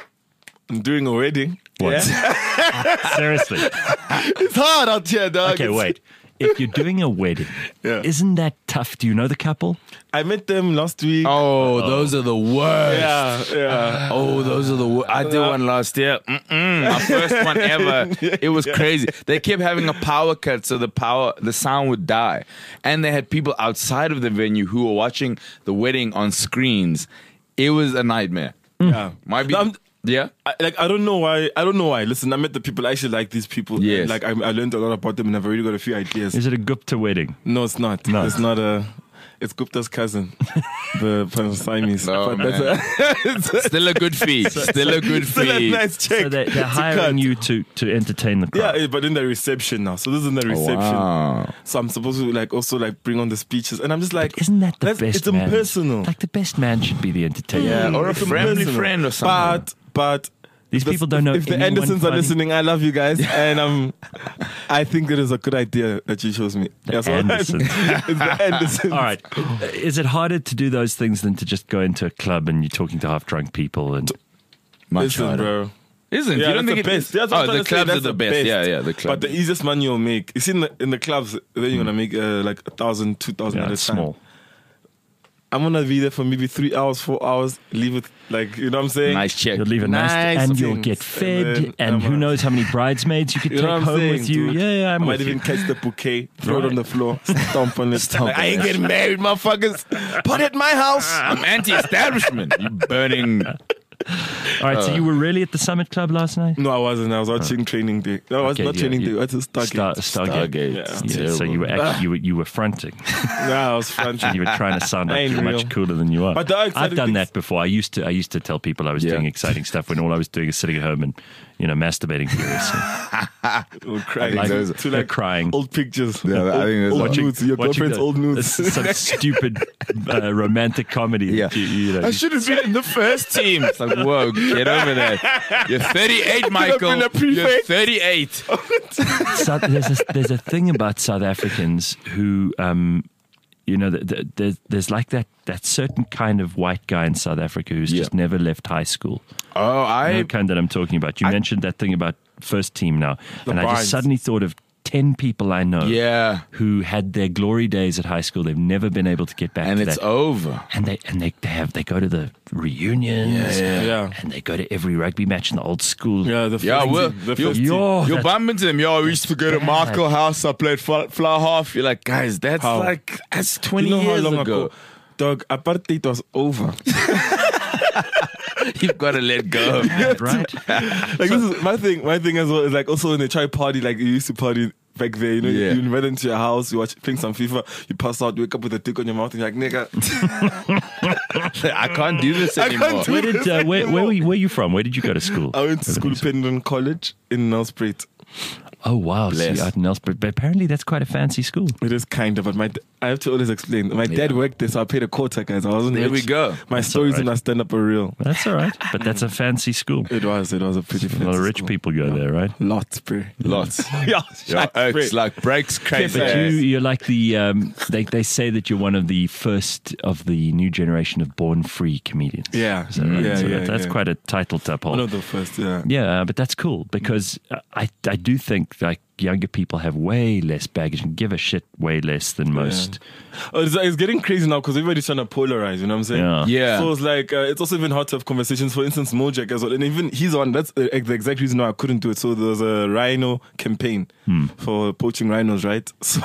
I'm doing a wedding. now. What? Yeah. Seriously? It's hard out here, dog. Okay, It's- wait. If you're doing a wedding, Yeah. isn't that tough? Do you know the couple? I met them last week. oh, those are the worst. Yeah, yeah. Oh, those are the. wo- I did one last year. Mm-mm, my first one ever. It was crazy. They kept having a power cut, so the power, the sound would die, and they had people outside of the venue who were watching the wedding on screens. It was a nightmare. Yeah. Might be. No, I'm- Yeah. I, like I don't know why. I don't know why. Listen, I met the people. I actually like these people. Yes. Like I, I learned a lot about them, and I've already got a few ideas. Is it a Gupta wedding? No, it's not. No. It's not a. It's Gupta's cousin, the Siamese. No, But that's a- it's Still a good fee. Still a good still a fee. nice check. So they, they're to hiring cut. you to, to entertain the Yeah, crowd. eh, but in the reception now. So this is in the Oh, reception. wow. So I'm supposed to like also like bring on the speeches, and I'm just like, Isn't that the that's- best It's man? impersonal. Like the best man should be the entertainer. Yeah, or a It's family impersonal. friend or something. But but These the- people don't know If the anyone Andersons are funny. listening, I love you guys, and um, I think it is a good idea that you chose me. The so- Andersons. it's the Andersons. All right. Is it harder to do those things than to just go into a club and you're talking to half drunk people? And Much Listen, harder. bro. Isn't? Yeah, you don't that's think the it best. That's what oh, I'm trying the to say, clubs that's are the best. Yeah, yeah, the clubs. But the easiest money you'll make, you see, in the, in the clubs, then you're gonna make uh, like a thousand, two thousand yeah, at a it's time. small. I'm gonna be there for maybe three hours, four hours, leave it like you know what I'm saying. nice check. You'll leave a nice, Nice and you'll things. get fed, And and, then, who um, knows how many bridesmaids you could You take know what I'm home saying, with you. dude? Yeah, yeah, I'm I might with even you. catch the bouquet, throw it Right. on the floor, stomp on it. Stomp Like, on I ain't it. getting married, motherfuckers. Put it in my house. I'm anti-establishment. You burning. All right, so you were really at the Summit Club last night? No, I wasn't. I was watching Training Day. No, I was Okay, not yeah, Training yeah. Day. What's a Stargate? Star, Stargate. Stargate. Yeah. It's Yeah, so terrible. you were actually you were, you were fronting. Nah, I was fronting. You were trying to sound like Ain't you're much real. cooler than you are. But the I've exciting done things- that before. I used to I used to tell people I was Yeah. doing exciting stuff when all I was doing is sitting at home and you know masturbating furiously. Or crying. Like, those- to they're like crying. old pictures. Yeah, I old, think there's old a- nudes. Your Watching girlfriend's the- old nudes. s- Some stupid uh, romantic comedy. Yeah. that You, you know, I should have been in the first team. It's like, whoa, get over that. You're thirty-eight, Michael. been a You're prefect. thirty-eight. South, there's, a, there's a thing about South Africans who, um, you know, th th there's, there's like that, that certain kind of white guy in South Africa who's Yeah. just never left high school. Oh, You know I. the kind that I'm talking about. You mentioned that thing about first team now. and I Barnes. just suddenly thought of ten people I know Yeah. who had their glory days at high school. They've never been able to get back And to it's that. over. and they and they, they have they go to the reunions Yeah. and they go to every rugby match in the old school. Yeah, the Yeah, first well, team, the you'll, first team. Yo, you'll that's- bump into them. Yo, I used to go to bad. Michael House. I played fly, fly half. You're like, guys, that's How? like, that's twenty You know how years long ago. ago? Dog, apartheid was over. You've got to let go. right? Like this is my thing. My thing as well is like also when they try party, like you used to party back there. You know, Yeah. you invite them to your house, you watch playing some FIFA, you pass out, you wake up with a dick on your mouth, and you're like, nigga, I can't do this I can't anymore. do Where did uh, where, where, were you, where are you from? Where did you go to school? I went to school Pendon College in Nelspruit. Oh wow, so Bless. you're out in Nelspruit. But apparently that's quite a fancy school. It is kind of, but my I have to always explain. My dad Yeah. worked there, so I paid a quarter, guys. I wasn't There we rich. go. My That's stories all right. in my stand up are real. That's all right, but that's a fancy school. It was, it was a pretty A fancy lot of rich school. people go there, right? Lots, bro. Lots. yeah, Yeah, shots, it's bro. like breaks crazy. But you, you're like the. Um, they they say that you're one of the first of the new generation of born free comedians. Yeah. Is that right? Yeah, So yeah, that, that's yeah. quite a title to uphold. One of the first, yeah. Yeah, uh, but that's cool because uh, I I do think like younger people have way less baggage and give a shit way less than most. Oh, it's, it's getting crazy now because everybody's trying to polarize, you know what I'm saying? Yeah. Yeah. So it's like, uh, it's also even hard to have conversations. For instance, Mojack as well. And even he's on, that's the the exact reason why I couldn't do it. So there was a rhino campaign Hmm. for poaching rhinos, right? So,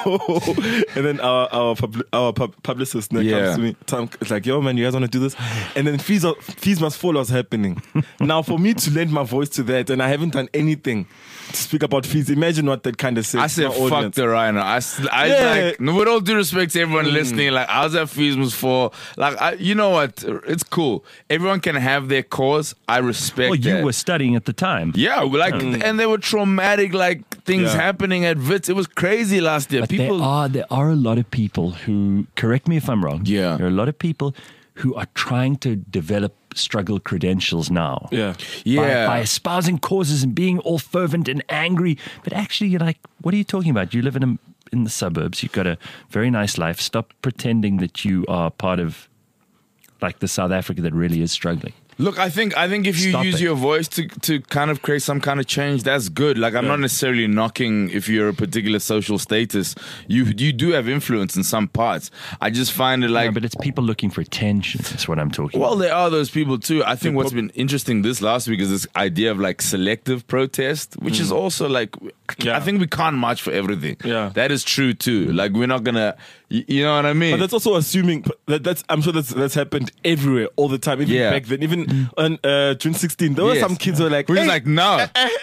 and then our our, pub, our pub, publicist Nick Yeah. comes to me. Tom, it's like, yo, man, you guys want to do this? And then Fees, Fees Must Fall was happening. Now, for me to lend my voice to that, and I haven't done anything to speak about Fees, imagine what that kind of says. I to said, my fuck audience. the rhino. I, s- I Yeah. like, no, with all due respect to everyone listening, like, I was at Feesmas for, like, I, you know what? It's cool. Everyone can have their cause. I respect Well, you that. were studying at the time. Yeah, like, and there were traumatic, like, things Yeah. happening at Wits. It was crazy last year. But People, there are there are a lot of people who, correct me if I'm wrong. Yeah. there are a lot of people who are trying to develop struggle credentials now. Yeah. yeah. By, by espousing causes and being all fervent and angry, but actually, you're like, what are you talking about? You live in a, in the suburbs. You've got a very nice life. Stop pretending that you are part of, like, the South Africa that really is struggling. Look, I think I think if you Stop use it. your voice to to kind of create some kind of change, that's good. Like, I'm not necessarily knocking if you're a particular social status. You you do have influence in some parts. I just find it like, No, but it's people looking for attention. That's what I'm talking well, about. there are those people too. I think what's been interesting this last week is this idea of like selective protest, which is also like, Yeah. I think we can't march for everything. Yeah. That is true too. Like, we're not gonna, you, you know what I mean? But that's also assuming that that's. I'm sure that's that's happened everywhere all the time. Even Yeah. back then, even on uh, June sixteenth, there were Yes. some kids who were like, We're just hey, like, no,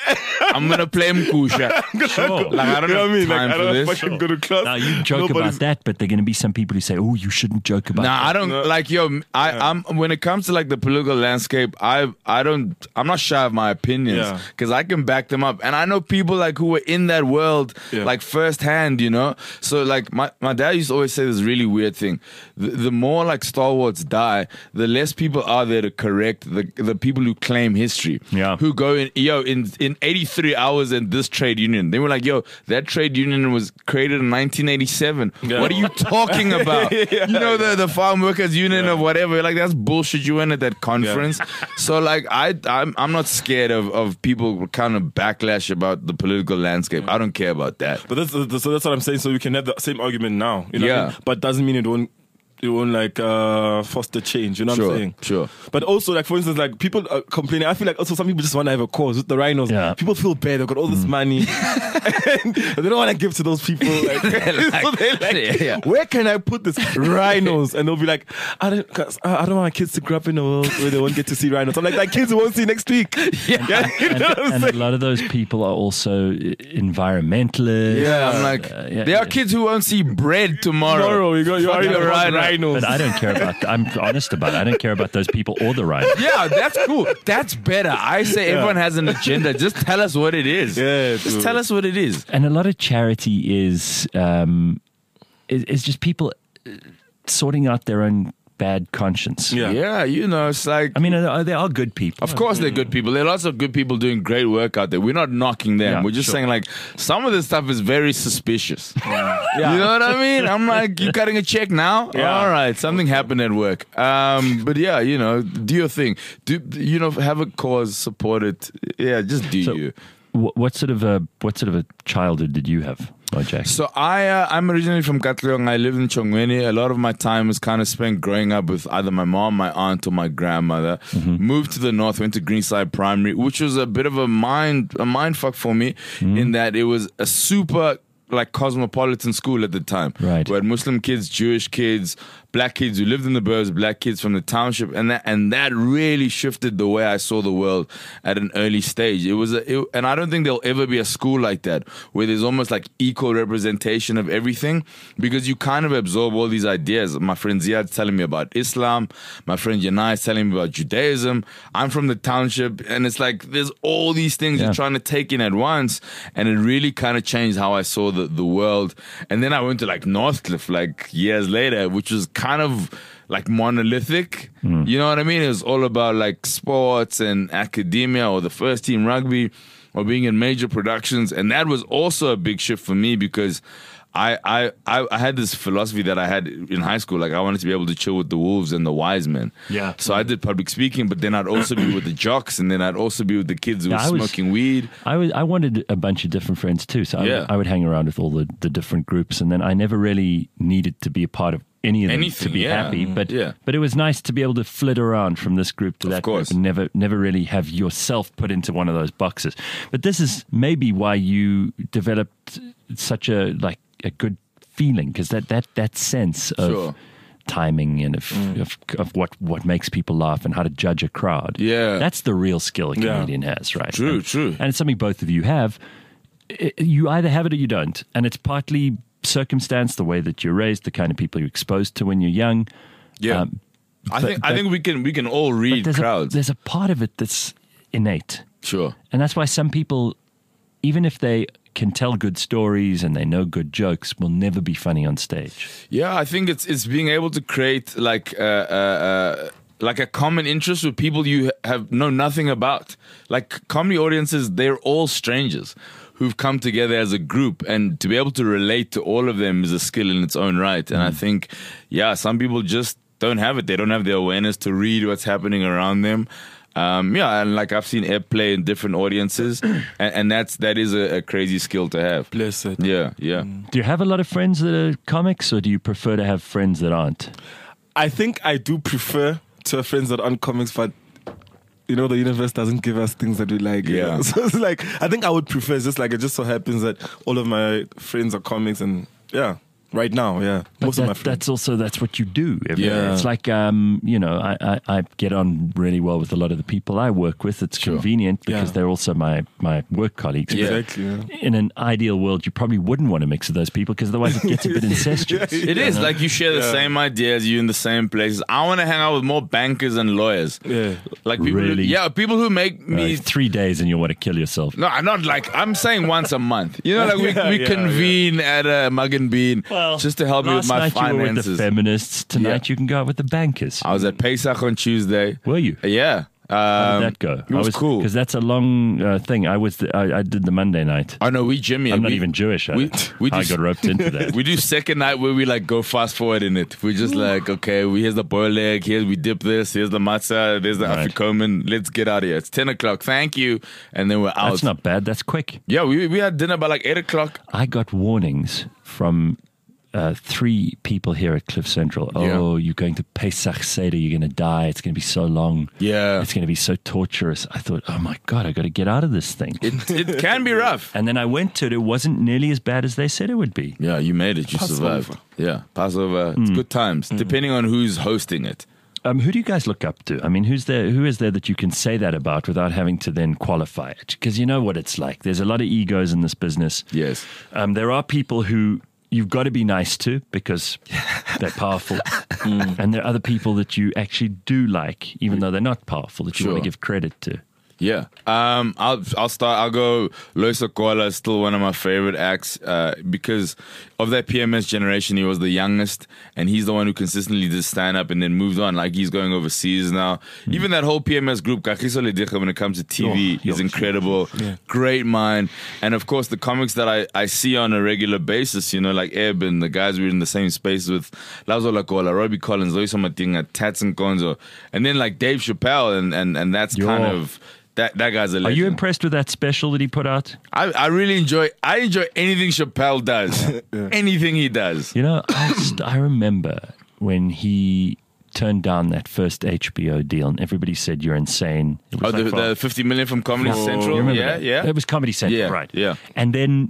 I'm gonna play Mkusha. Sure. Like, I don't you know have what I mean? time Like, I for don't this. fucking go to class. Now, you joke Nobody's- about that, but there are going to be some people who say, oh, you shouldn't joke about Nah, that. I don't No. like yo. I, I'm when it comes to like the political landscape. I I don't. I'm not shy of my opinions Yeah. because I can back them up, and I know people like who were in that world Yeah. like firsthand. You know, so like my my dad used to always say this really weird thing: the, the more like stalwarts die, the less people are there to correct the the people who claim history. Yeah. Who go in yo in in eighty-three hours in this trade union. They were like, yo, that trade union was created in nineteen eighty-seven. Yeah. What are you talking about? Yeah. You know the the farm workers union or whatever. Like, that's bullshit. You went at that conference. So like I I'm I'm not scared of of people kind of backlash about the political landscape. I don't care about that. But that's so that's what I'm saying. So we can have the same argument now. You know what I Yeah. mean? But doesn't mean it won't. It won't like uh, foster change, you know what Sure, I'm saying? sure. But also, like for instance, like people are complaining. I feel like also some people just want to have a cause with the rhinos. Yeah. People feel bad. They've got all this money, and they don't want to give to those people. Like, so they're like, Yeah, yeah. where can I put this rhinos? And they'll be like, I don't, cause I I don't want my kids to grow up in a world where they won't get to see rhinos. I'm like, like kids won't see next week. Yeah, you know And, what I'm and a saying? lot of those people are also environmentalists. Yeah, I'm like, Uh, yeah, there are yeah. kids who won't see bread tomorrow. Tomorrow, you got you Fucking already got rhino. rhinos. But I don't care about. I'm honest about it. I don't care about those people or the right. Yeah, that's cool. That's better. I say everyone has an agenda. Just tell us what it is. Yeah, Just true. tell us what it is. And a lot of charity is um, is, is just people uh, sorting out their own bad conscience. Yeah. Yeah, you know, it's like, I mean, uh, they are good people. of course they're good people. There are lots of good people doing great work out there. We're not knocking them. Yeah, We're just sure. saying, like, some of this stuff is very suspicious. You know what I mean? I'm like, you cutting a check now? Yeah. All right, something happened at work. Um, but yeah, you know, do your thing. Do you know, have a cause, support it. Yeah, just do So, you. What, what sort of a what sort of a childhood did you have, Jack? So I, uh, I'm originally from Katlehong. I lived in Chongweni. A lot of my time was kind of spent growing up with either my mom, my aunt, or my grandmother. Moved to the north, went to Greenside Primary, which was a bit of a mind a mind fuck for me, in that it was a super like cosmopolitan school at the time. Right. We had Muslim kids, Jewish kids, black kids who lived in the burbs, black kids from the township, and that and that really shifted the way I saw the world at an early stage. It was, a, it, and I don't think there'll ever be a school like that where there's almost like equal representation of everything, because you kind of absorb all these ideas. My friend Ziad's telling me about Islam. My friend Yanai is telling me about Judaism. I'm from the township, and it's like there's all these things Yeah. you're trying to take in at once, and it really kind of changed how I saw the, the world. And then I went to like Northcliffe like years later, which was kind of like monolithic. You know what I mean? It was all about like sports and academia or the first team rugby or being in major productions. And that was also a big shift for me, because I, I, I I had this philosophy that I had in high school. Like I wanted to be able to chill with the wolves and the wise men. Yeah. So I did public speaking, but then I'd also be with the jocks, and then I'd also be with the kids who Yeah, I were was- smoking weed. I was I wanted a bunch of different friends too, so I, Yeah. would, I would hang around with all the, the different groups, and then I never really needed to be a part of any of them Anything, to be yeah. happy. But Yeah. but it was nice to be able to flit around from this group to Of that course. group, and never never really have yourself put into one of those boxes. But this is maybe why you developed such a like a good feeling, because that, that that sense of Sure. timing and of, Mm. of of what what makes people laugh and how to judge a crowd. Yeah. That's the real skill a Yeah. comedian has, right? True, and, true. And it's something both of you have. I- You either have it or you don't. And it's partly circumstance, the way that you're raised, the kind of people you're exposed to when you're young. Yeah. Um, I but- think I but- think we can we can all but read there's a, crowds. there's a part of it that's innate. Sure. And that's why some people, even if they can tell good stories and they know good jokes, will never be funny on stage. Yeah, I think it's it's being able to create like uh, uh, uh, like a common interest with people you have know nothing about. Like comedy audiences, they're all strangers who've come together as a group, and to be able to relate to all of them is a skill in its own right. And I think, yeah, some people just don't have it. They don't have the awareness to read what's happening around them. Um, yeah, and like I've seen Ed play in different audiences, and, and that's that is a, a crazy skill to have. Blessed. Yeah, yeah. Do you have a lot of friends that are comics, or do you prefer to have friends that aren't? I think I do prefer to have friends that aren't comics, but you know, the universe doesn't give us things that we like. you Yeah. know? So it's like, I think I would prefer, it's just like, it just so happens that all of my friends are comics, and yeah, right now, yeah. But Most of that- my friends. That's also that's what you do. Yeah. It's like um, you know, I, I, I get on really well with a lot of the people I work with. It's Sure. convenient because Yeah. they're also my, my work colleagues. Yeah. Exactly. Yeah. In an ideal world, you probably wouldn't want to mix with those people because otherwise it gets a bit incestuous. It is like you share the Yeah. same ideas, you're in the same places. I want to hang out with more bankers and lawyers. Yeah. Like people, who, Really? yeah, people who make me. Uh, three days and you want to kill yourself. No, I'm not like I'm saying once a month. You know, like we, Yeah, we yeah, convene at a Mug and Bean just to help me with last my night you were with the finances. feminists. Tonight Yeah. you can go out with the bankers. I was at Pesach on Tuesday. Were you? Yeah. Um, How did that go? It was, cool. because that's a long uh, thing. I was the, I, I did the Monday night. Oh no, we Jimmy. I'm not we, even Jewish. I, we- we I just- got roped into that. We do second night where we like go fast forward in it. We're just like, okay, we here's the boiled leg, here's we dip this, here's the matzah, there's the Right. afikomen. Let's get out of here. It's ten o'clock. Thank you, and then we're out. That's not bad. That's quick. Yeah, we we had dinner by like eight o'clock. I got warnings from uh, three people here at Cliff Central. Yeah. Oh, you're going to Pesach Seder. You're going to die. It's going to be so long. Yeah. It's going to be so torturous. I thought, oh my God, I got to get out of this thing. It it can be rough. And then I went to it. It wasn't nearly as bad as they said it would be. Yeah, you made it. You Passover. survived. Yeah, Passover. It's good times, depending on who's hosting it. Um, who do you guys look up to? I mean, who's there? Who is there that you can say that about without having to then qualify it? Because you know what it's like. There's a lot of egos in this business. Yes. Um, there are people who you've got to be nice to because they're powerful, and there are other people that you actually do like, even though they're not powerful, that you want Sure. to give credit to. Yeah. Um, I'll I'll start. I'll go. Loisa Koala is still one of my favorite acts uh, because of that P M S generation. He was the youngest, and he's the one who consistently did stand up and then moved on. Like he's going overseas now. Even that whole P M S group, Kagiso Ledikha, when it comes to T V, Oh, he's yeah. incredible. Great mind, and of course the comics that I, I see on a regular basis. You know, like Eb and the guys we're in the same space with, Lazo Lakola, Robbie Collins, Loisa Matinga, Tats and Konzo, and then like Dave Chappelle, and and and that's Yo. kind of. That that guy's a Are legend. you impressed with that special that he put out? I, I really enjoy I enjoy anything Chappelle does. Anything he does. You know, I, st- I remember when he turned down that first H B O deal, and everybody said you're insane. It was Oh, like the, for- the fifty million from Comedy You Central. remember Yeah, that? yeah. It was Comedy Central, Yeah, right? yeah. And then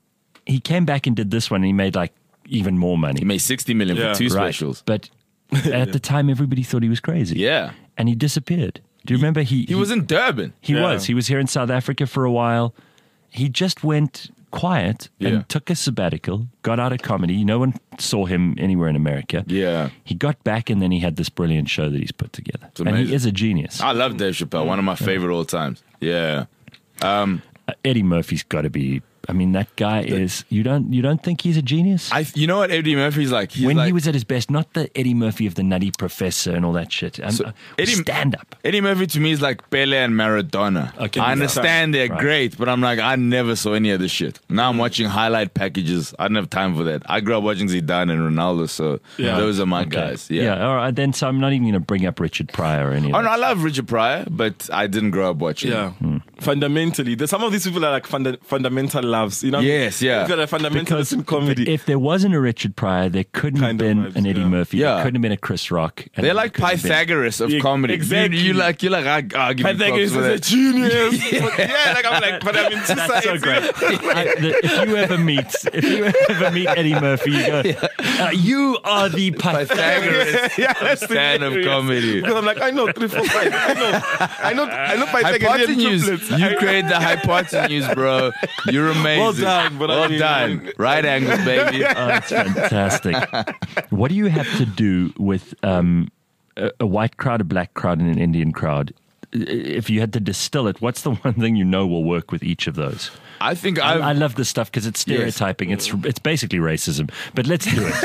he came back and did this one, and he made like even more money. He made sixty million Yeah. for two Right. specials. But at the time, everybody thought he was crazy. Yeah. And he disappeared. Do you remember he? He was in Durban. He Yeah. was. He was here in South Africa for a while. He just went quiet and Yeah. took a sabbatical, got out of comedy. No one saw him anywhere in America. Yeah. He got back and then he had this brilliant show that he's put together. And amazing. he is a genius. I love Dave Chappelle, one of my favorite all times. Yeah. Um Uh, Eddie Murphy's got to be I mean, that guy is. You don't. You don't think he's a genius? I, you know what Eddie Murphy's like? He's when like, he was at his best, not the Eddie Murphy of the Nutty Professor and all that shit. Um, So, uh, Eddie- stand up. Eddie Murphy to me is like Pele and Maradona. Okay. I understand they're Right. great, but I'm like, I never saw any of this shit. Now I'm watching highlight packages. I don't have time for that. I grew up watching Zidane and Ronaldo, so Yeah. those are my Okay. guys. Yeah. All right. Then, so I'm not even going to bring up Richard Pryor or any of Oh that. no, I love Richard Pryor, but I didn't grow up watching. Yeah. Hmm. Fundamentally, there's some of these people are like funda- fundamental loves. You know? Yes, yeah. People are fundamentalist Because in comedy. if there wasn't a Richard Pryor, there couldn't Kind have of been vibes, an Eddie yeah. Murphy. Yeah. There couldn't have been a Chris Rock. and They're there like couldn't have been- Pythagoras of Yeah, comedy. exactly. You, you like, you're like, I, I'll give you Pythagoras props for is a that. genius. yeah, like I'm like, but I'm in two That's sides. so great. I, the, if you ever meet, if you ever meet Eddie Murphy, you go, uh, you are the Pythagoras. Pythagoras Yeah, that's fan of hilarious. comedy. Because I'm like, I know three, four, five. I know, I know, I know Pythagorean Hypotenuse. triplets. You create the hypotenuse, bro. You're amazing. Well done, but I well mean- done. Right angles, baby. Oh, that's fantastic. What do you have to do with um, a, a white crowd, a black crowd, and an Indian crowd? If you had to distill it, what's the one thing you know will work with each of those? I think I, I've, I love this stuff because it's stereotyping. It's it's basically racism. But let's do it.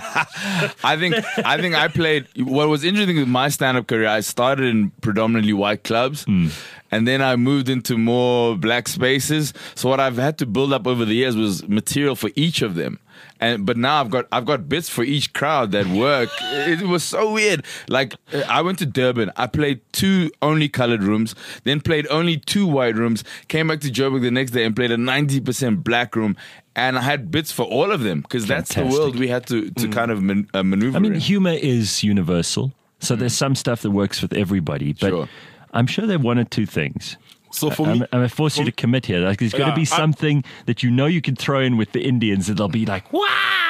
I think I think I played. What was interesting with my stand-up career, I started in predominantly white clubs, and then I moved into more black spaces. So what I've had to build up over the years was material for each of them. And but now I've got I've got bits for each crowd that work. It was so weird. Like I went to Durban, I played two only colored rooms, then played only two white rooms. Came back to Joburg the next day and played a ninety percent black room. And I had bits for all of them because that's the Fantastic. world we had to to kind of man, uh, maneuver. I mean, in. humor is universal. So there's some stuff that works with everybody. But Sure. I'm sure there are one or two things. So for I'm, me, I'm going to force you to commit here. Like, there's going to Yeah, be I- something that you know you can throw in with the Indians that they'll be like, wow.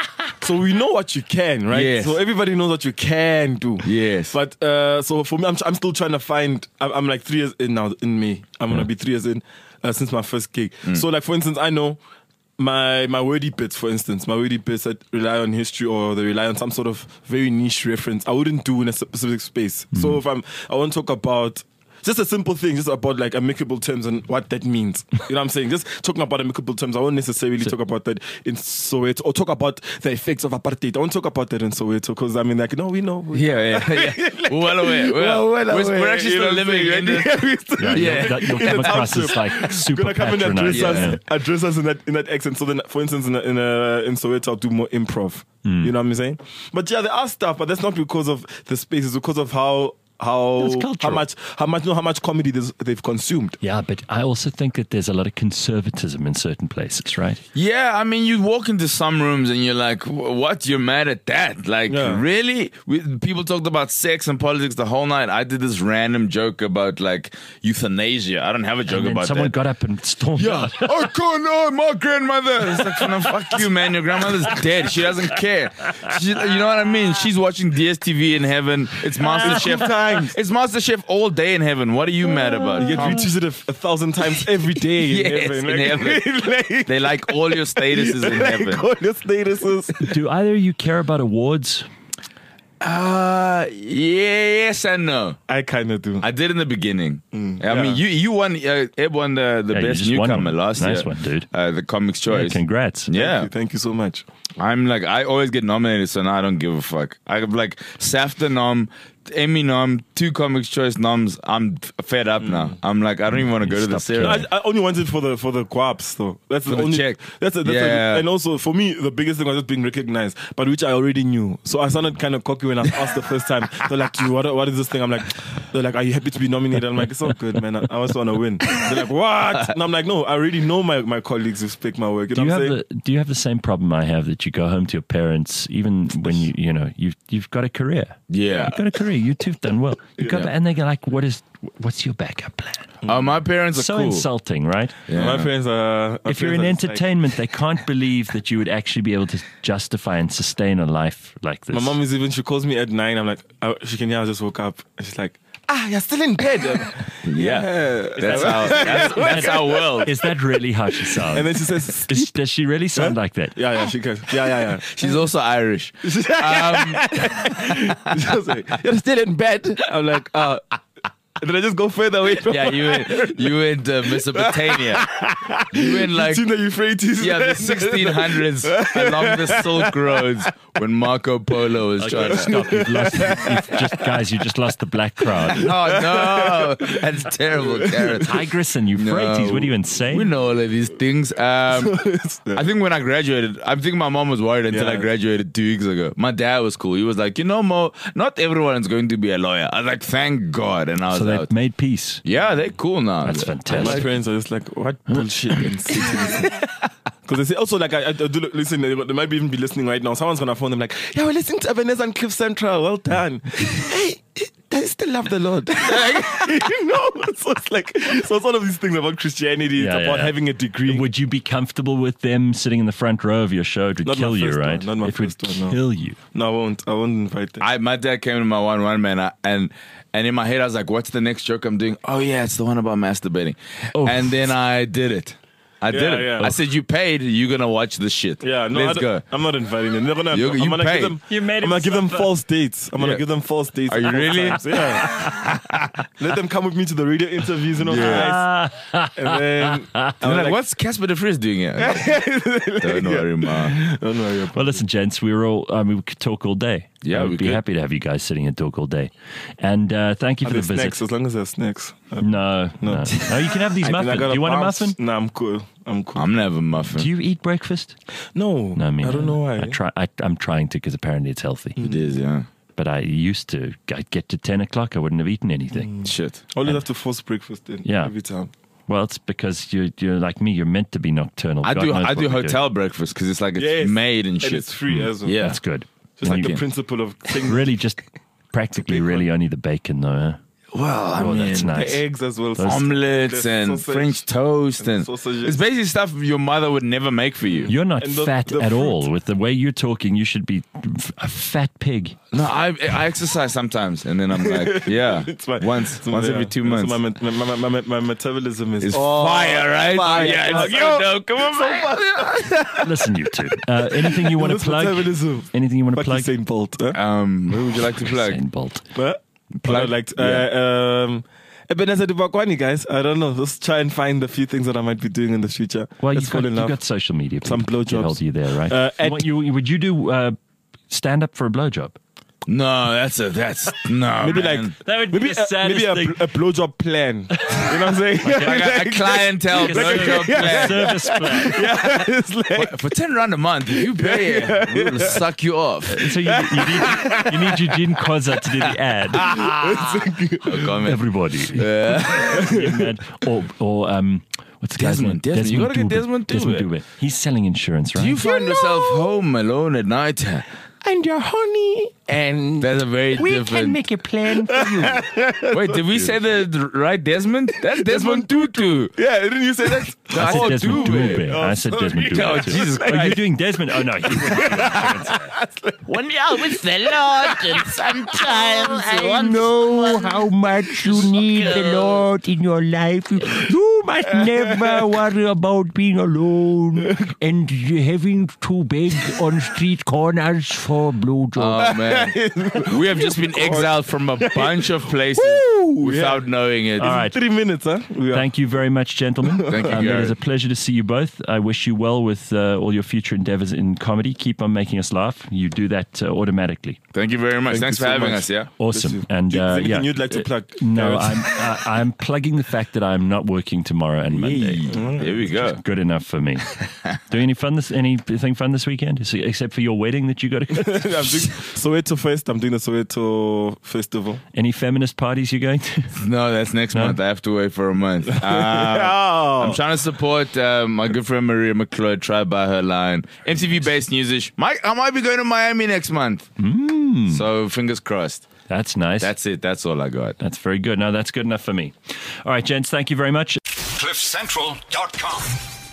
so we know what you can, right? Yes. So everybody knows what you can do. Yes. But uh, so for me, I'm, I'm still trying to find. I'm, I'm like three years in now. In May, I'm gonna be three years in uh, since my first gig. So like for instance, I know my my wordy bits. For instance, my wordy bits that rely on history or they rely on some sort of very niche reference. I wouldn't do in a specific space. So if I'm, I want to talk about. Just a simple thing, just about like amicable terms and what that means. You know what I'm saying? Just talking about amicable terms. I won't necessarily talk about that in Soweto or talk about the effects of apartheid. I won't talk about that in Soweto because I mean, like, no, we know. We Yeah, yeah, yeah. We're well aware. We're, Well, well we're, aware, we're actually you know still what I'm living saying? in the. Yeah, we still- Yeah, Yeah. You'll, you'll In come the across as township. like super Gonna come and address patronizing. us, address us in that in that accent. So then, for instance, in a, in a, in Soweto, I'll do more improv. Hmm. You know what I'm saying? But yeah, there are stuff, but that's not because of the space. It's because of how how It's how cultural. much how much no how much comedy there's- they've consumed. Yeah, but I also think that there's a lot of conservatism in certain places, right? Yeah, I mean, you walk into some rooms and you're like, "Wh- what? You're mad at that? Like, Yeah. really? We, people talked about sex and politics the whole night. I did this random joke about like euthanasia. I don't have a joke And then about someone that. got up and stormed Yeah. out. I can't know my grandmother. It's like, no, fuck you, man. Your grandmother's dead. She doesn't care. She, you know what I mean? She's watching D S T V in heaven. It's MasterChef. It's MasterChef all day in heaven. What are you mad about? You get Come- retweeted a, a thousand times every day. in Yes, heaven. in heaven. like, They like all your statuses in heaven. like all your statuses. Do either of you care about awards? Uh, yes and no. I kind of do. I did in the beginning. I mean, yeah. you you won. Uh, Eb won the, the Yeah, you best just won newcomer one. last Nice year. one, dude. Uh, the Comics Yeah, Choice. congrats. Yeah. Thank you, thank you so much. I'm like, I always get nominated, so now I don't give a fuck. I have like SAFTA nom, Emmy nom, two Comics Choice noms. I'm f- fed up now. I'm like, I don't even want to go to the Stop ceremony. No, I, I only wanted for the for the guaps though. That's For the the only check. That's, a, that's Yeah. a, and also for me the biggest thing was just being recognized, but which I already knew. So I sounded kind of cocky when I was asked the first time. They're like, "You, what, what is this thing?" I'm like, "They're like, are you happy to be nominated?" I'm like, "It's all good, man. I, I also want to win." They're like, "What?" And I'm like, "No, I already know my, my colleagues who pick my work." You Do know you what I'm have saying? the Do you have the same problem I have that you go home to your parents even when you you know you've you've got a career? Yeah. You've got a career. You two've done well. You go Yeah. back and they go like, "What is what's your backup plan?" Oh, my parents are So cool. insulting, right? Yeah. My friends are. my If you're friends in are just like- entertainment, they can't believe that you would actually be able to justify and sustain a life like this. my mom is even. She calls me at nine. I'm like, oh, she can hear I just woke up. And she's like, "Ah, you're still in bed." Yeah. That's how. That's, that's our world. Is that really how she sounds? And then she says, Is- does she really sound like that? "Yeah, yeah, she can. Yeah, yeah, yeah." She's also Irish. Um, She was like, "You're still in bed." I'm like, uh, Did I just go further away from Yeah, you went, you went uh, Mesopotamia. You went like between the Euphrates? yeah, the sixteen hundreds along the Silk Roads when Marco Polo was trying to. Stop! You've lost. You've just guys, you just lost the black crowd. Oh no, that's terrible, Gareth. Tigris and Euphrates. No. What are you insane? We know all of these things. Um, I think when I graduated, I think my mom was worried until Yeah. I graduated two weeks ago. My dad was cool. He was like, you know, Mo, not everyone is going to be a lawyer. I was like, thank God. And I was So they've out. made peace. Yeah, they're cool now. That's My fantastic. friends are just like, what bullshit and because they say also like I, I do look- listen. They, they might even be listening right now. Someone's gonna phone them like, yeah, we're listening to Ebenezer and Cliff Central. Well done. Hey, they still love the Lord. Like, you know, so it's like so it's one of these things about Christianity. Yeah, it's about yeah. having a degree. Would you be comfortable with them sitting in the front row of your show? It would Not my kill you, first one, right? not my it would first one, no. kill you. No, I won't. I won't invite them. I, my dad came to my one one man I, and and in my head I was like, what's the next joke I'm doing? Oh yeah, it's the one about masturbating. Oh. And then I did it. I did Yeah, it. yeah. I said, you paid, you're gonna watch this shit. Yeah, no, let's I go. don't- I'm not inviting them. They're gonna, You- I'm you gonna pay. give them. You made I'm gonna him give them suffer. false dates. I'm gonna Yeah. give them false dates. Are you both really? times. Yeah. Let them come with me to the radio interviews and all Yeah. nice. And then And I'm they're like, like, what's Casper the Frisk doing here? Don't worry, ma. don't worry. Well, listen, gents, we were all, I mean, we could talk all day. Yeah, I would we be could. happy to have you guys sitting and talk all day. And uh, thank you Are for the there visit. snacks? As long as there's snacks. Uh, No, no, No. no. You can have these I think I muffins. got Do a you want a bounce. muffin? Nah, I'm cool. I'm cool. I'm never muffin. Do you eat breakfast? no, No, I mean, I don't know why. I try. I, I'm trying to because apparently it's healthy. It is, yeah. But I used to. I'd get to ten o'clock. I wouldn't have eaten anything. Shit. I always have to force breakfast in Yeah. every time. Well, it's because you're you're like me. You're meant to be nocturnal. I God do knows I what do we hotel breakfast because it's like it's Yes. made and And shit. it's free as well. Yeah. That's good. Just like And the you- principle of things. really just practically really only the bacon though. Huh? Well, I Oh, mean, that's nice. The eggs as well. omelets The and sausage. French toast and, And sausages. it's basically stuff your mother would never make for you. You're not And the- fat the at fruit. all. With the way you're talking, you should be f- a fat pig. No, I I exercise sometimes and then I'm like, yeah, It's my- once it's once my- every two so months. My, met- my, my, my, my metabolism is It's fire, right? fire. Yeah, it's Like, so yo, dope. Come on, Listen, you two. Uh, anything you want to This plug? metabolism. Anything you want to Fuck plug? Usain Bolt. Huh? Um, what would you like to plug? Usain Bolt. What? Plug- Plug, like, uh, um, Ebenezer Dubakwani, guys. I don't know. Just try and find a few things that I might be doing in the future. Well, Let's you've fall got, in you've love. got social media. Some people to blowjobs. hold you there, right? Uh, And at- what you, would you do uh, stand up for a blowjob? No, that's a that's no. Maybe man. like That would maybe be the a, saddest maybe a, thing. a blowjob plan. You know what I'm saying? like a, a clientele Like a blowjob service- plan. service plan. yeah, it's like For ten rand a month, if you pay it, we will suck you off. So you, you, need, you need Eugene Koza to do the ad. Oh, God, man. Everybody. Yeah, or or um, what's the guy's name? Desmond, Desmond. You gotta get Desmond Desmond Dube. Dube. He's selling insurance, right? Do you find yourself home alone at night? and your honey and That's a very different. a plan for you. Wait, did we say the the right Desmond? That's Desmond Tutu. yeah, didn't you say that? I said Oh, Desmond Dube. Dube. I said Desmond Dube. Oh, too. Jesus Oh, you're Christ. doing Desmond? Oh, no. He wouldn't do insurance. When you're with the Lord, and sometimes you want know how much you need the Lord in your life. You must never worry about being alone and having to beg on street corners for blowjobs. Oh man, we have just been exiled from a bunch of places without knowing it. All right. Three minutes, huh? We are- Thank you very much, gentlemen. Thank you, Um, it Gareth. is a pleasure to see you both. I wish you well with uh, all your future endeavors in comedy. Keep on making us laugh. You do that uh, automatically. Thank you very much. Thank Thanks you for so having much. us. Yeah. Awesome. And Is there uh, anything yeah, you'd like to Uh, plug, No, Gareth? I'm uh, I'm plugging the fact that I'm not working tomorrow and Monday. Here we go. Good enough for me. Doing any fun this anything fun this weekend? Except for your wedding that you got to go. I'm doing Soweto Fest. I'm doing the Soweto Festival. Any feminist parties you're going to? No, that's next No? month. I have to wait for a month. Um, I'm trying to support uh, my good friend Maria McLeod. Try to buy her line. M T V-based news-ish. Might, I might be going to Miami next month. So fingers crossed. That's nice. That's it. That's all I got. That's very good. No, that's good enough for me. All right, gents, thank you very much. cliff central dot com